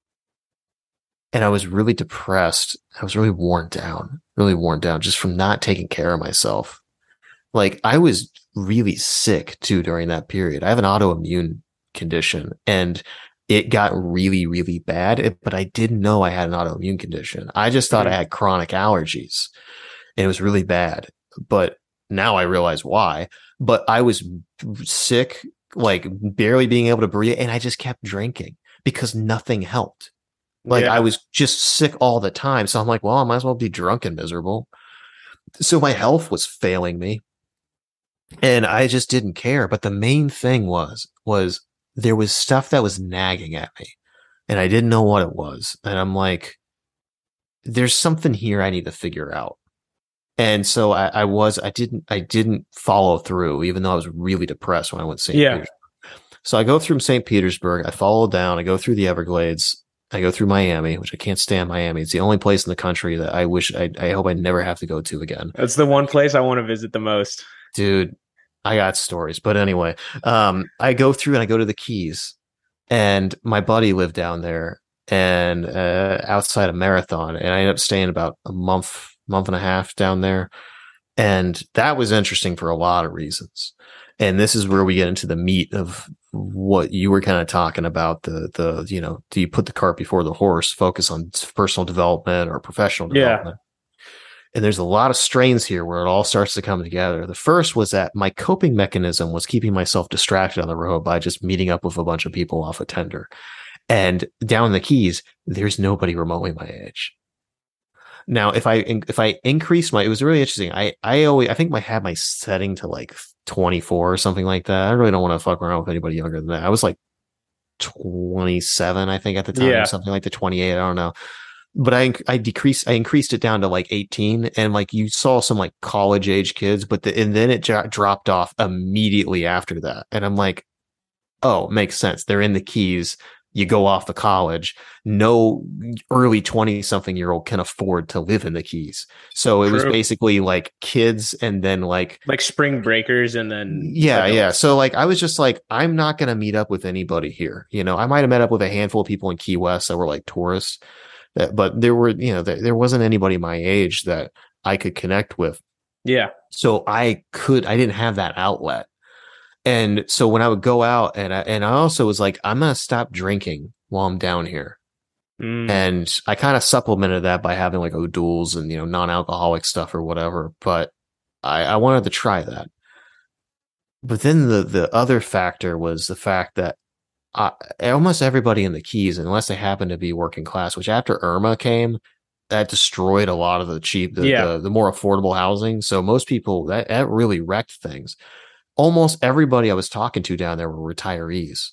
and I was really depressed. I was really worn down, really worn down just from not taking care of myself. Like I was really sick too during that period. I have an autoimmune condition, and it got really, really bad, but I didn't know I had an autoimmune condition. I just thought I had chronic allergies, and it was really bad. But now I realize why. But I was sick, like barely being able to breathe, and I just kept drinking because nothing helped. Like Yeah. I was just sick all the time. So I'm like, well, I might as well be drunk and miserable. So my health was failing me, and I just didn't care. But the main thing was, was there was stuff that was nagging at me, and I didn't know what it was. And I'm like, there's something here I need to figure out. And so I, I was, I didn't, I didn't follow through, even though I was really depressed when I went to Saint Yeah. Petersburg. So I go through Saint Petersburg, I follow down, I go through the Everglades, I go through Miami, which I can't stand Miami. It's the only place in the country that I wish, I, I hope I never have to go to again. That's the one place I want to visit the most. Dude, I got stories. But anyway, um, I go through and I go to the Keys, and my buddy lived down there and uh, outside of Marathon, and I ended up staying about a month, month and a half down there. And that was interesting for a lot of reasons. And this is where we get into the meat of what you were kind of talking about. The, the, you know, do you put the cart before the horse, focus on personal development or professional Yeah. development? And there's a lot of strains here where it all starts to come together. The first was that my coping mechanism was keeping myself distracted on the road by just meeting up with a bunch of people off a tender. And down in the Keys, there's nobody remotely my age. Now, if I if I increase my, it was really interesting. I I always I think I had my setting to like twenty-four or something like that. I really don't want to fuck around with anybody younger than that. I was like twenty-seven, I think, at the time, Yeah. something like the twenty-eight. I don't know, but I I decreased I increased it down to like eighteen, and like you saw some like college age kids, but the, and then it j- dropped off immediately after that, and I'm like, oh, makes sense. They're in the Keys. You go off to college. No early twenty something year old can afford to live in the Keys. So it was True. basically like kids and then like, Like spring breakers and then yeah, adults. yeah. So like, I was just like, I'm not going to meet up with anybody here. You know, I might have met up with a handful of people in Key West that were like tourists, that, but there were, you know, there, there wasn't anybody my age that I could connect with. Yeah. So I could, I didn't have that outlet. And so when I would go out, and I, and I also was like, I'm going to stop drinking while I'm down here. Mm. And I kind of supplemented that by having like O'Doul's and, you know, non-alcoholic stuff or whatever. But I, I wanted to try that. But then the, the other factor was the fact that I, almost everybody in the Keys, unless they happen to be working class, which after Irma came, that destroyed a lot of the cheap, the, Yeah. the, the more affordable housing. So most people, that, that really wrecked things. Almost everybody I was talking to down there were retirees.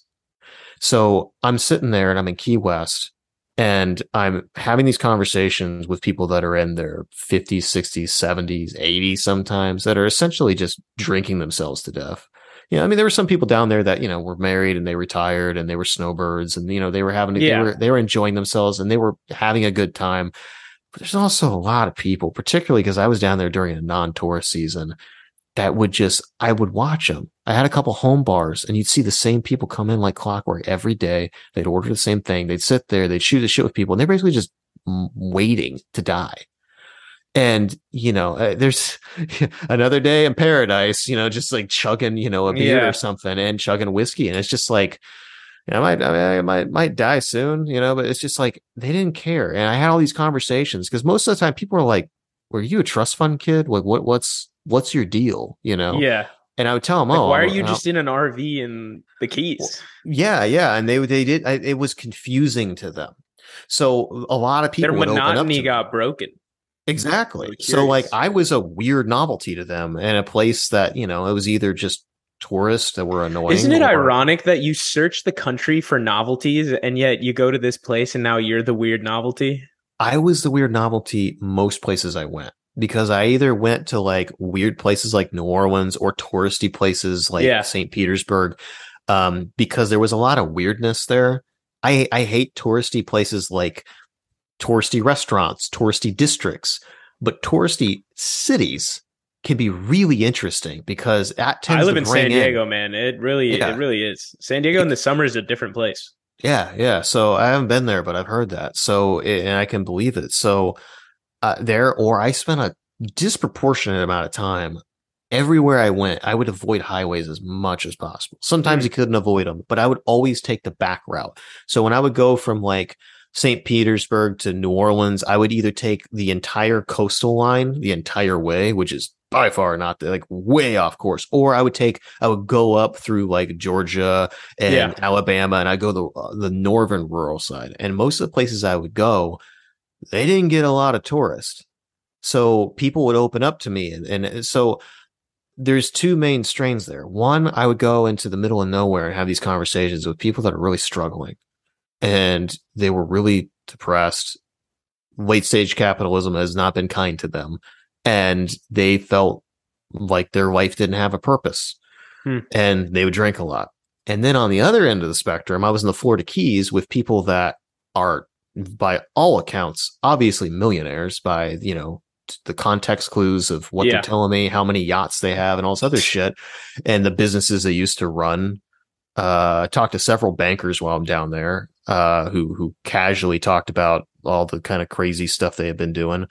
So I'm sitting there and I'm in Key West and I'm having these conversations with people that are in their fifties, sixties, seventies, eighties sometimes, that are essentially just drinking themselves to death. You know, I mean, there were some people down there that, you know, were married and they retired and they were snowbirds and, you know, they were having, to, Yeah. they were, they were enjoying themselves and they were having a good time. But there's also a lot of people, particularly because I was down there during a non-tourist season, that would just, I would watch them. I had a couple home bars and you'd see the same people come in like clockwork every day. They'd order the same thing. They'd sit there, they'd shoot the shit with people, and they're basically just waiting to die. And, you know, uh, there's another day in paradise, you know, just like chugging, you know, a beer Yeah. or something and chugging whiskey. And it's just like, you know, I might, I might, might die soon, you know, but it's just like, they didn't care. And I had all these conversations because most of the time people are like, were you a trust fund kid? Like, what, what's, what's your deal? You know? Yeah. And I would tell them, Like, oh, why are I'm- you I'm- just in an R V in the Keys? yeah, yeah. And they, they did, I, it was confusing to them. So a lot of people Their would open up monotony to me. got broken. Exactly. Really So like curious. I was a weird novelty to them in a place that, you know, it was either just tourists that were annoying. Isn't it or- ironic that you search the country for novelties and yet you go to this place and now you're the weird novelty? I was the weird novelty most places I went, because I either went to like weird places like New Orleans or touristy places like Yeah. Saint Petersburg, um, because there was a lot of weirdness there. I, I hate touristy places like touristy restaurants, touristy districts, but touristy cities can be really interesting because that tends I live to in bring San Diego, man. It really, Yeah. it really is. San Diego in the summer is a different place. Yeah, yeah. So I haven't been there, but I've heard that. So, and I can believe it. So uh, there, or I spent a disproportionate amount of time everywhere I went. I would avoid highways as much as possible. Sometimes Mm. you couldn't avoid them, but I would always take the back route. So when I would go from like Saint Petersburg to New Orleans, I would either take the entire coastal line the entire way, which is by far not the, like way off course, or I would take, I would go up through like Georgia and Yeah. Alabama, and I go the uh, the northern rural side. And most of the places I would go, they didn't get a lot of tourists, so people would open up to me, and, and so there's two main strains there. One, I would go into the middle of nowhere and have these conversations with people that are really struggling, and they were really depressed. Late stage capitalism has not been kind to them, and they felt like their life didn't have a purpose, Hmm. and they would drink a lot. And then on the other end of the spectrum, I was in the Florida Keys with people that are, by all accounts, obviously millionaires by, you know, t- the context clues of what Yeah. they're telling me, how many yachts they have and all this other shit, and the businesses they used to run. Uh, I talked to several bankers while I'm down there, uh, who, who casually talked about all the kind of crazy stuff they have been doing.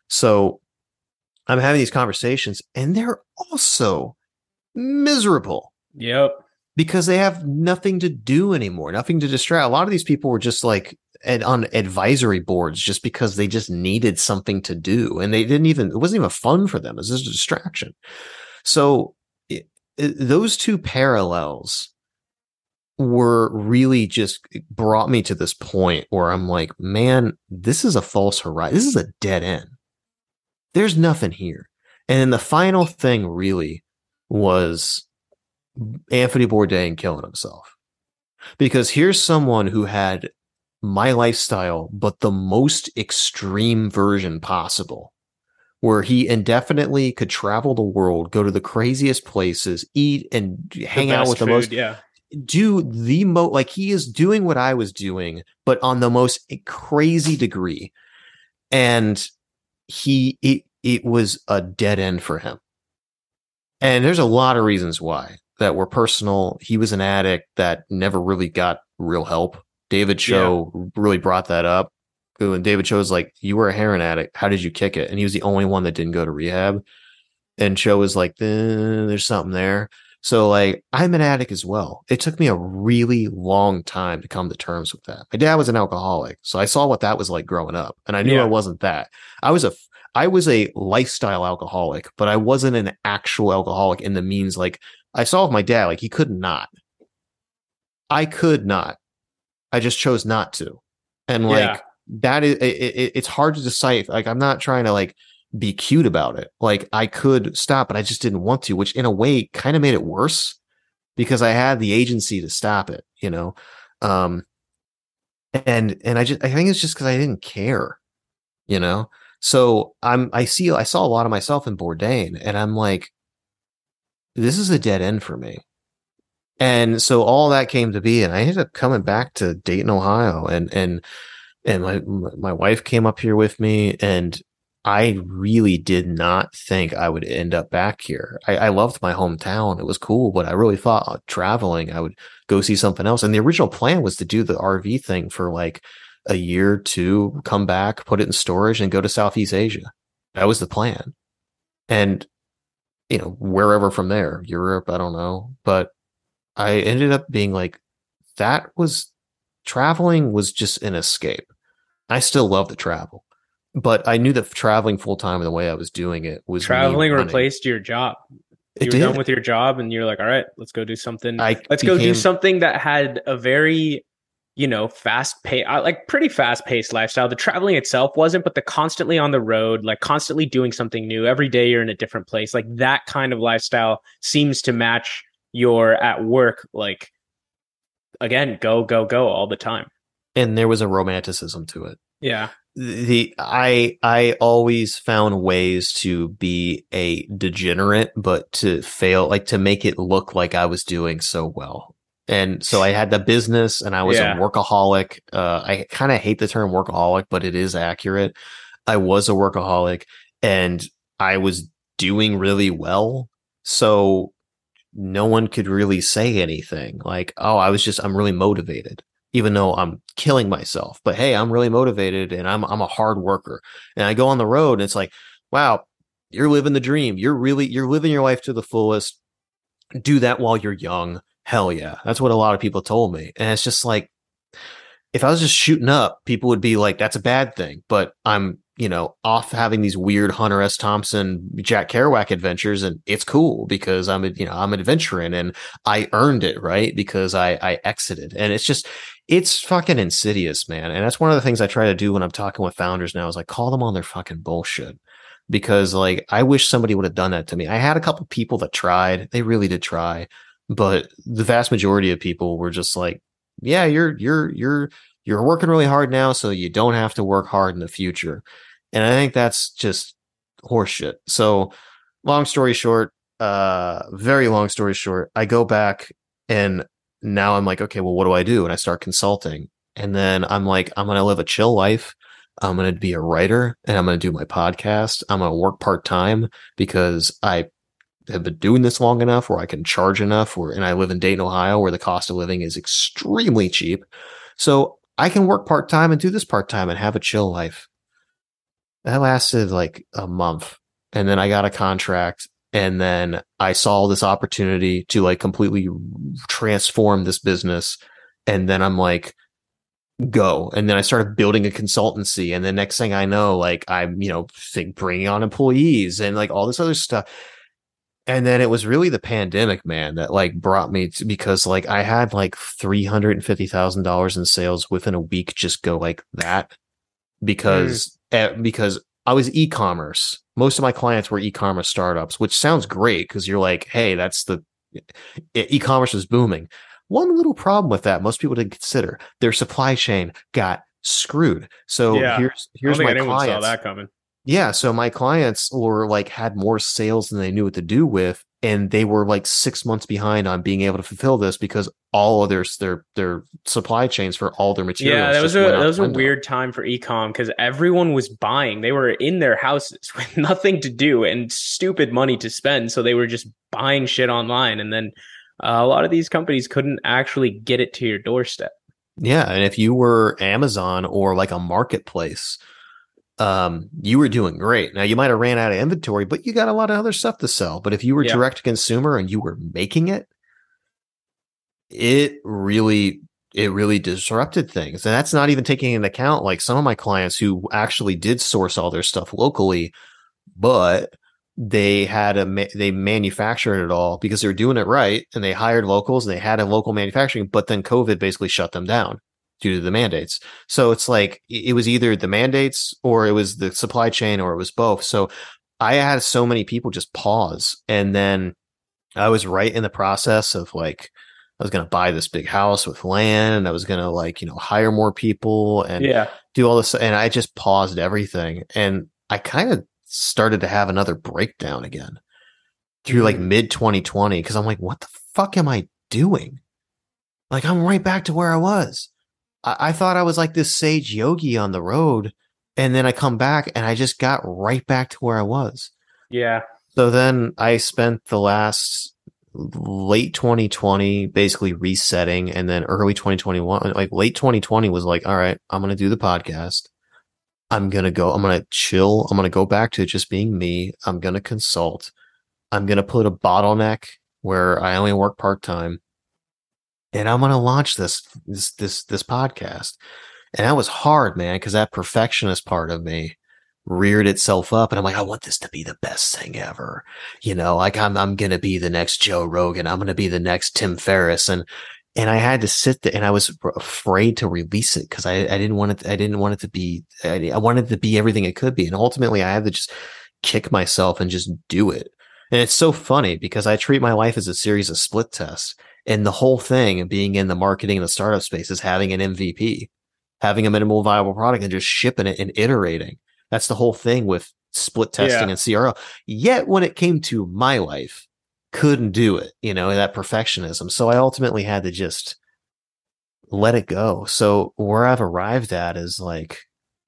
So I'm having these conversations, and they're also miserable Yep. because they have nothing to do anymore, nothing to distract. A lot of these people were just like and on advisory boards just because they just needed something to do. And they didn't even, it wasn't even fun for them. It was just a distraction. So it, it, those two parallels were really just brought me to this point where I'm like, man, this is a false horizon. This is a dead end. There's nothing here. And then the final thing really was Anthony Bourdain killing himself. Because here's someone who had my lifestyle, but the most extreme version possible, where he indefinitely could travel the world, go to the craziest places, eat and hang out with the food, most, yeah. do the most, like he is doing what I was doing, but on the most crazy degree. And he, it, it was a dead end for him. And there's a lot of reasons why that were personal. He was an addict that never really got real help. David Cho yeah. really brought that up. And David Cho was like, you were a heroin addict. How did you kick it? And he was the only one that didn't go to rehab. And Cho was like, eh, there's something there. So like, I'm an addict as well. It took me a really long time to come to terms with that. My dad was an alcoholic. So I saw what that was like growing up. And I knew yeah. I wasn't that. I was a, I was a lifestyle alcoholic, but I wasn't an actual alcoholic in the means like I saw with my dad, like he could not. I could not. I just chose not to. And like yeah. that is, it, it, it's hard to decide. Like, I'm not trying to like be cute about it. Like I could stop, but I just didn't want to, which in a way kind of made it worse because I had the agency to stop it, you know? Um, and, and I just, I think it's just because I didn't care, you know? So I'm, I see, I saw a lot of myself in Bourdain and I'm like, this is a dead end for me. And so all that came to be, and I ended up coming back to Dayton, Ohio, and, and, and my, my wife came up here with me, and I really did not think I would end up back here. I, I loved my hometown. It was cool, but I really thought uh, traveling, I would go see something else. And the original plan was to do the R V thing for like a year, two, come back, put it in storage, and go to Southeast Asia. That was the plan. And, you know, wherever from there, Europe, I don't know. But I ended up being like, that was, traveling was just an escape. I still love to travel, but I knew that traveling full time and the way I was doing it was traveling replaced your job. You it were did. done with your job and you're like, all right, let's go do something. I let's became, go do something that had a very, you know, fast pace, like pretty fast paced lifestyle. The traveling itself wasn't, but the constantly on the road, like constantly doing something new every day, you're in a different place. Like that kind of lifestyle seems to match your at work. Like again, go, go, go all the time. And there was a romanticism to it. Yeah. The I I always found ways to be a degenerate, but to fail, like to make it look like I was doing so well. And so I had the business and I was yeah. a workaholic. Uh, I kind of hate the term workaholic, but it is accurate. I was a workaholic and I was doing really well. So no one could really say anything like, oh, I was just, I'm really motivated, even though I'm killing myself. But hey, I'm really motivated and I'm I'm a hard worker. And I go on the road and it's like, wow, you're living the dream. You're really, you're living your life to the fullest. Do that while you're young. Hell yeah. That's what a lot of people told me. And it's just like, if I was just shooting up, people would be like, that's a bad thing. But I'm, you know, off having these weird Hunter S. Thompson, Jack Kerouac adventures. And it's cool because I'm, a, you know, I'm adventuring and I earned it, right? Because I, I exited. And it's just, it's fucking insidious, man. And that's one of the things I try to do when I'm talking with founders now is like call them on their fucking bullshit. Because like, I wish somebody would have done that to me. I had a couple people that tried. They really did try. But the vast majority of people were just like, yeah, you're, you're, you're, you're working really hard now, so you don't have to work hard in the future. And I think that's just horseshit. So long story short, uh, very long story short, I go back and now I'm like, okay, well, what do I do? And I start consulting. And then I'm like, I'm going to live a chill life. I'm going to be a writer and I'm going to do my podcast. I'm going to work part time because I have been doing this long enough where I can charge enough where, and I live in Dayton, Ohio, where the cost of living is extremely cheap. So I can work part time and do this part time and have a chill life. That lasted like a month. And then I got a contract. And then I saw this opportunity to like completely transform this business. And then I'm like, go. And then I started building a consultancy. And the next thing I know, like I'm, you know, think bringing on employees and like all this other stuff. And then it was really the pandemic, man, that like brought me to, because like I had like three hundred fifty thousand dollars in sales within a week, just go like that Mm. because, uh, because I was e-commerce. Most of my clients were e-commerce startups, which sounds great because you're like, hey, that's the e-commerce is booming. One little problem with that, most people didn't consider their supply chain got screwed. So Yeah. here's I don't here's think my anyone saw clients. that coming. Yeah, so my clients were like had more sales than they knew what to do with, and they were like six months behind on being able to fulfill this because all of their their their supply chains for all their Yeah, materials that was just a went that out was the a window. weird time for ecom because everyone was buying. They were in their houses with nothing to do and stupid money to spend, so they were just buying shit online. And then uh, a lot of these companies couldn't actually get it to your doorstep. Yeah, and if you were Amazon or like a marketplace, um, you were doing great. Now you might have ran out of inventory, but you got a lot of other stuff to sell. But if you were Yeah, direct to consumer and you were making it, it really it really disrupted things. And that's not even taking into account like some of my clients who actually did source all their stuff locally, but they had a ma- they manufactured it all because they were doing it right and they hired locals and they had a local manufacturing, but then COVID basically shut them down due to the mandates. So it's like it was either the mandates or it was the supply chain or it was both. So I had so many people just pause, and then I was right in the process of like I was going to buy this big house with land and I was going to like, you know, hire more people and yeah, do all this. And I just paused everything. And I kind of started to have another breakdown again through like mm, mid twenty twenty. Cause I'm like, what the fuck am I doing? Like, I'm right back to where I was. I, I thought I was like this sage yogi on the road. And then I come back and I just got right back to where I was. yeah, So then I spent the last late twenty twenty basically resetting, and then early twenty twenty-one, like late twenty twenty was like, all right, I'm going to do the podcast. I'm going to go, I'm going to chill. I'm going to go back to just being me. I'm going to consult. I'm going to put a bottleneck where I only work part time, and I'm going to launch this, this, this, this podcast. And that was hard, man, because that perfectionist part of me reared itself up, and I'm like, I want this to be the best thing ever. You know, like I'm I'm gonna be the next Joe Rogan. I'm gonna be the next Tim Ferriss, and and I had to sit there, and I was afraid to release it because I I didn't want it. I didn't want it to be. I, I wanted it to be everything it could be, and ultimately, I had to just kick myself and just do it. And it's so funny because I treat my life as a series of split tests, and the whole thing being in the marketing and the startup space is having an M V P, having a minimal viable product, and just shipping it and iterating. That's the whole thing with split testing yeah. and C R O. Yet when it came to my life, couldn't do it, you know, that perfectionism. So I ultimately had to just let it go. So where I've arrived at is like,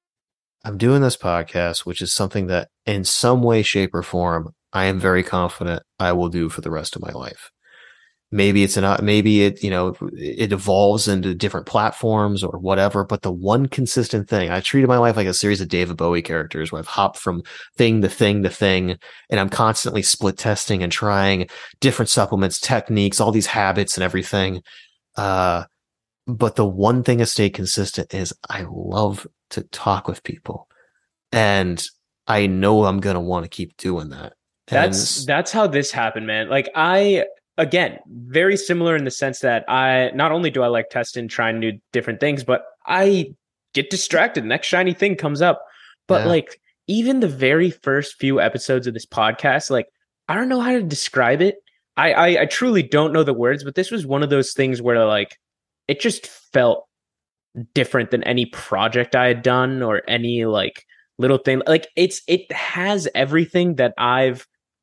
I'm doing this podcast, which is something that in some way, shape, or form, I am very confident I will do for the rest of my life. Maybe it's an, maybe it, you know, it evolves into different platforms or whatever. But the one consistent thing, I treated my life like a series of David Bowie characters where I've hopped from thing to thing to thing. And I'm constantly split testing and trying different supplements, techniques, all these habits and everything. Uh, but the one thing that stayed consistent is I love to talk with people, and I know I'm going to want to keep doing that. And That's that's how this happened, man. Like I again, very similar in the sense that I not only do I like testing, trying new different things, but I get distracted. Next shiny thing comes up. But yeah, like even the very first few episodes of this podcast, like I don't know how to describe it. I I, I truly don't know the words, but this was one of those things where like it just felt different than any project I had done or any like little thing. Like it's it has everything that I've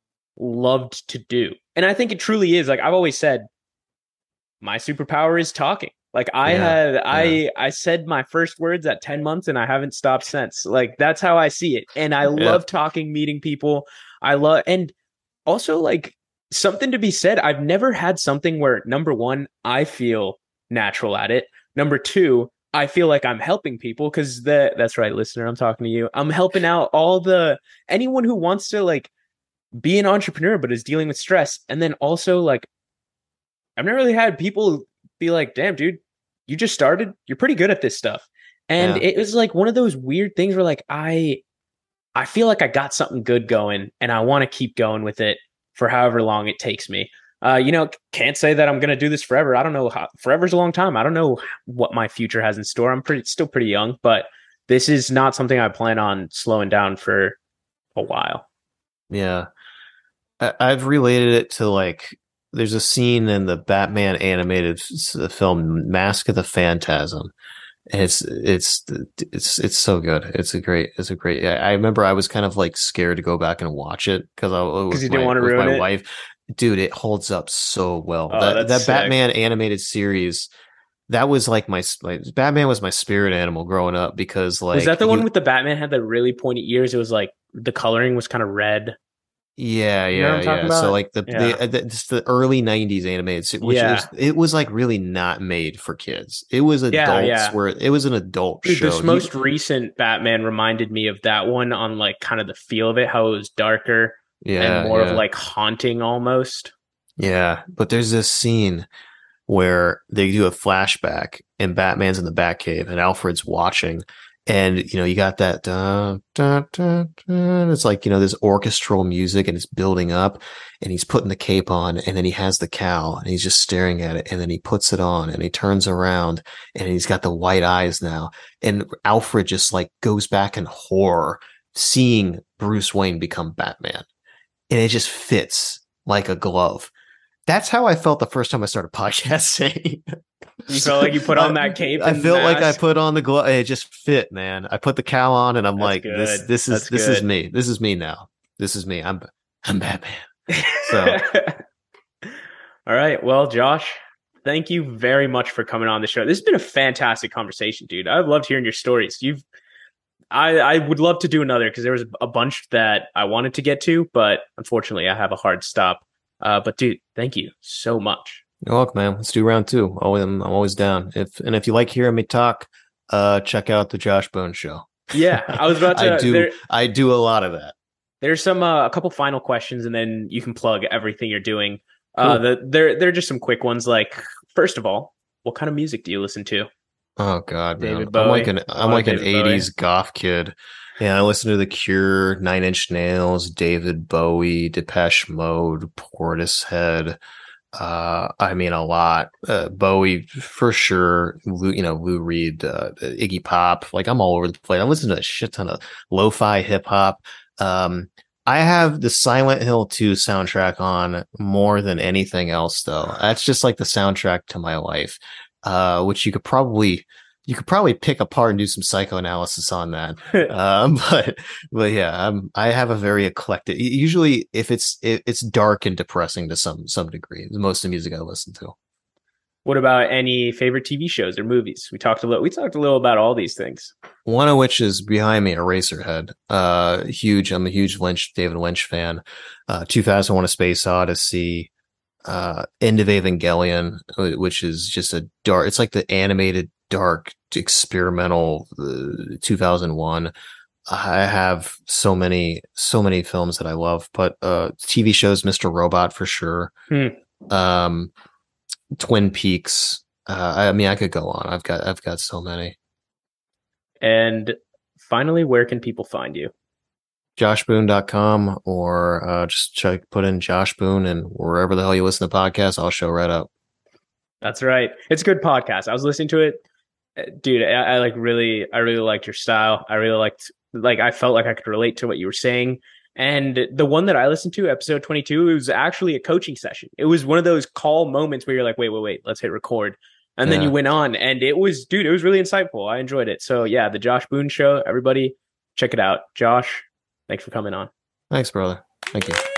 loved to do. And I think it truly is. Like I've always said, my superpower is talking. Like I yeah, had yeah, I I said my first words at ten months and I haven't stopped since. Like that's how I see it. And I yeah, love talking, meeting people. I love and also like something to be said. I've never had something where number one, I feel natural at it. Number two, I feel like I'm helping people because the that's right, listener, I'm talking to you. I'm helping out all the anyone who wants to like be an entrepreneur but is dealing with stress. And then also like I've never really had people be like, damn, dude, you just started. You're pretty good at this stuff. And Yeah. it was like one of those weird things where like I I feel like I got something good going and I want to keep going with it for however long it takes me. Uh, you know, can't say that I'm going to do this forever. I don't know how forever's a long time. I don't know what my future has in store. I'm pretty still pretty young, but this is not something I plan on slowing down for a while. Yeah. I- I've related it to like, there's a scene in the Batman animated f- film Mask of the Phantasm. And it's, it's, it's, it's so good. It's a great, it's a great, I remember I was kind of like scared to go back and watch it because I was you didn't my, want to with ruin my it? wife. Dude, it holds up so well. Oh, that that's that sick. Batman animated series, that was like my, like, Batman was my spirit animal growing up because like, Was that the he- one with the Batman had the really pointy ears? It was like the coloring was kind of red. Yeah, You know what yeah, I'm talking yeah. So about? like the Yeah. the, uh, the just the early nineties animated, se- which Yeah. is it was like really not made for kids. It was Yeah, adults yeah. where it was an adult Dude, show. this You- most recent Batman reminded me of that one on like kind of the feel of it, how it was darker yeah, and more yeah, of like haunting almost. yeah. But there's this scene where they do a flashback and Batman's in the Batcave and Alfred's watching. And, you know, you got that, dun, dun, dun, dun. It's like, you know, this orchestral music and it's building up and he's putting the cape on and then he has the cowl and he's just staring at it and then he puts it on and he turns around and he's got the white eyes now. And Alfred just like goes back in horror seeing Bruce Wayne become Batman. And it just fits like a glove. That's how I felt the first time I started podcasting. You felt like you put on that cape I and felt like I mask? put on the glove. It just fit, man. I put the cowl on, and I'm That's like, this, good. this is That's this is good. me. This is me now. This is me. I'm I'm Batman. So- All right. Well, Josh, thank you very much for coming on the show. This has been a fantastic conversation, dude. I loved hearing your stories. You've I, I would love to do another because there was a bunch that I wanted to get to, but unfortunately I have a hard stop. Uh, but dude, thank you so much. You're welcome, man. Let's do round two. Always, I'm, I'm always down. If and if you like hearing me talk, uh, check out the Josh Boone Show. Yeah, I was about to. I do. There, I do a lot of that. there's some uh, a couple final questions, and then you can plug everything you're doing. Uh, Cool. the, there, there are just some quick ones. Like, first of all, what kind of music do you listen to? Oh God, man. David I'm Bowie. like an A lot I'm of like an David Bowie. eighties goth kid. Yeah, I listen to The Cure, Nine Inch Nails, David Bowie, Depeche Mode, Portishead. Uh, I mean, a lot. Uh, Bowie for sure. Lou, you know, Lou Reed, uh, Iggy Pop. Like I'm all over the place. I listen to a shit ton of lo-fi hip hop. Um, I have the Silent Hill two soundtrack on more than anything else, though. That's just like the soundtrack to my life, uh, which you could probably you could probably pick apart and do some psychoanalysis on that. um, but but yeah, um, I have a very eclectic. Usually, if it's it, it's dark and depressing to some some degree, most of the music I listen to. What about any favorite T V shows or movies? We talked a little. We talked a little about all these things. One of which is behind me, Eraserhead. Uh, huge. I'm a huge Lynch, David Lynch fan. Uh, two thousand one: A Space Odyssey. Uh, End of Evangelion, which is just a dark. It's like the animated dark experimental uh, two thousand one. I have so many, so many films that I love, but uh, T V shows, Mister Robot for sure. Hmm. Um, Twin Peaks. Uh, I mean, I could go on. I've got, I've got so many. And finally, where can people find you? josh boone dot com or uh, just check, put in Josh Boone and wherever the hell you listen to podcasts, I'll show right up. That's right. It's a good podcast. I was listening to it, Uh, dude. I, I like really, I really liked your style. I really liked, like, I felt like I could relate to what you were saying. And the one that I listened to, episode twenty-two, it was actually a coaching session. It was one of those call moments where you're like, wait, wait, wait, let's hit record. And then Yeah. you went on, and it was, dude, it was really insightful. I enjoyed it. So yeah, the Josh Boone Show, everybody check it out. Josh, thanks for coming on. Thanks, brother. Thank you.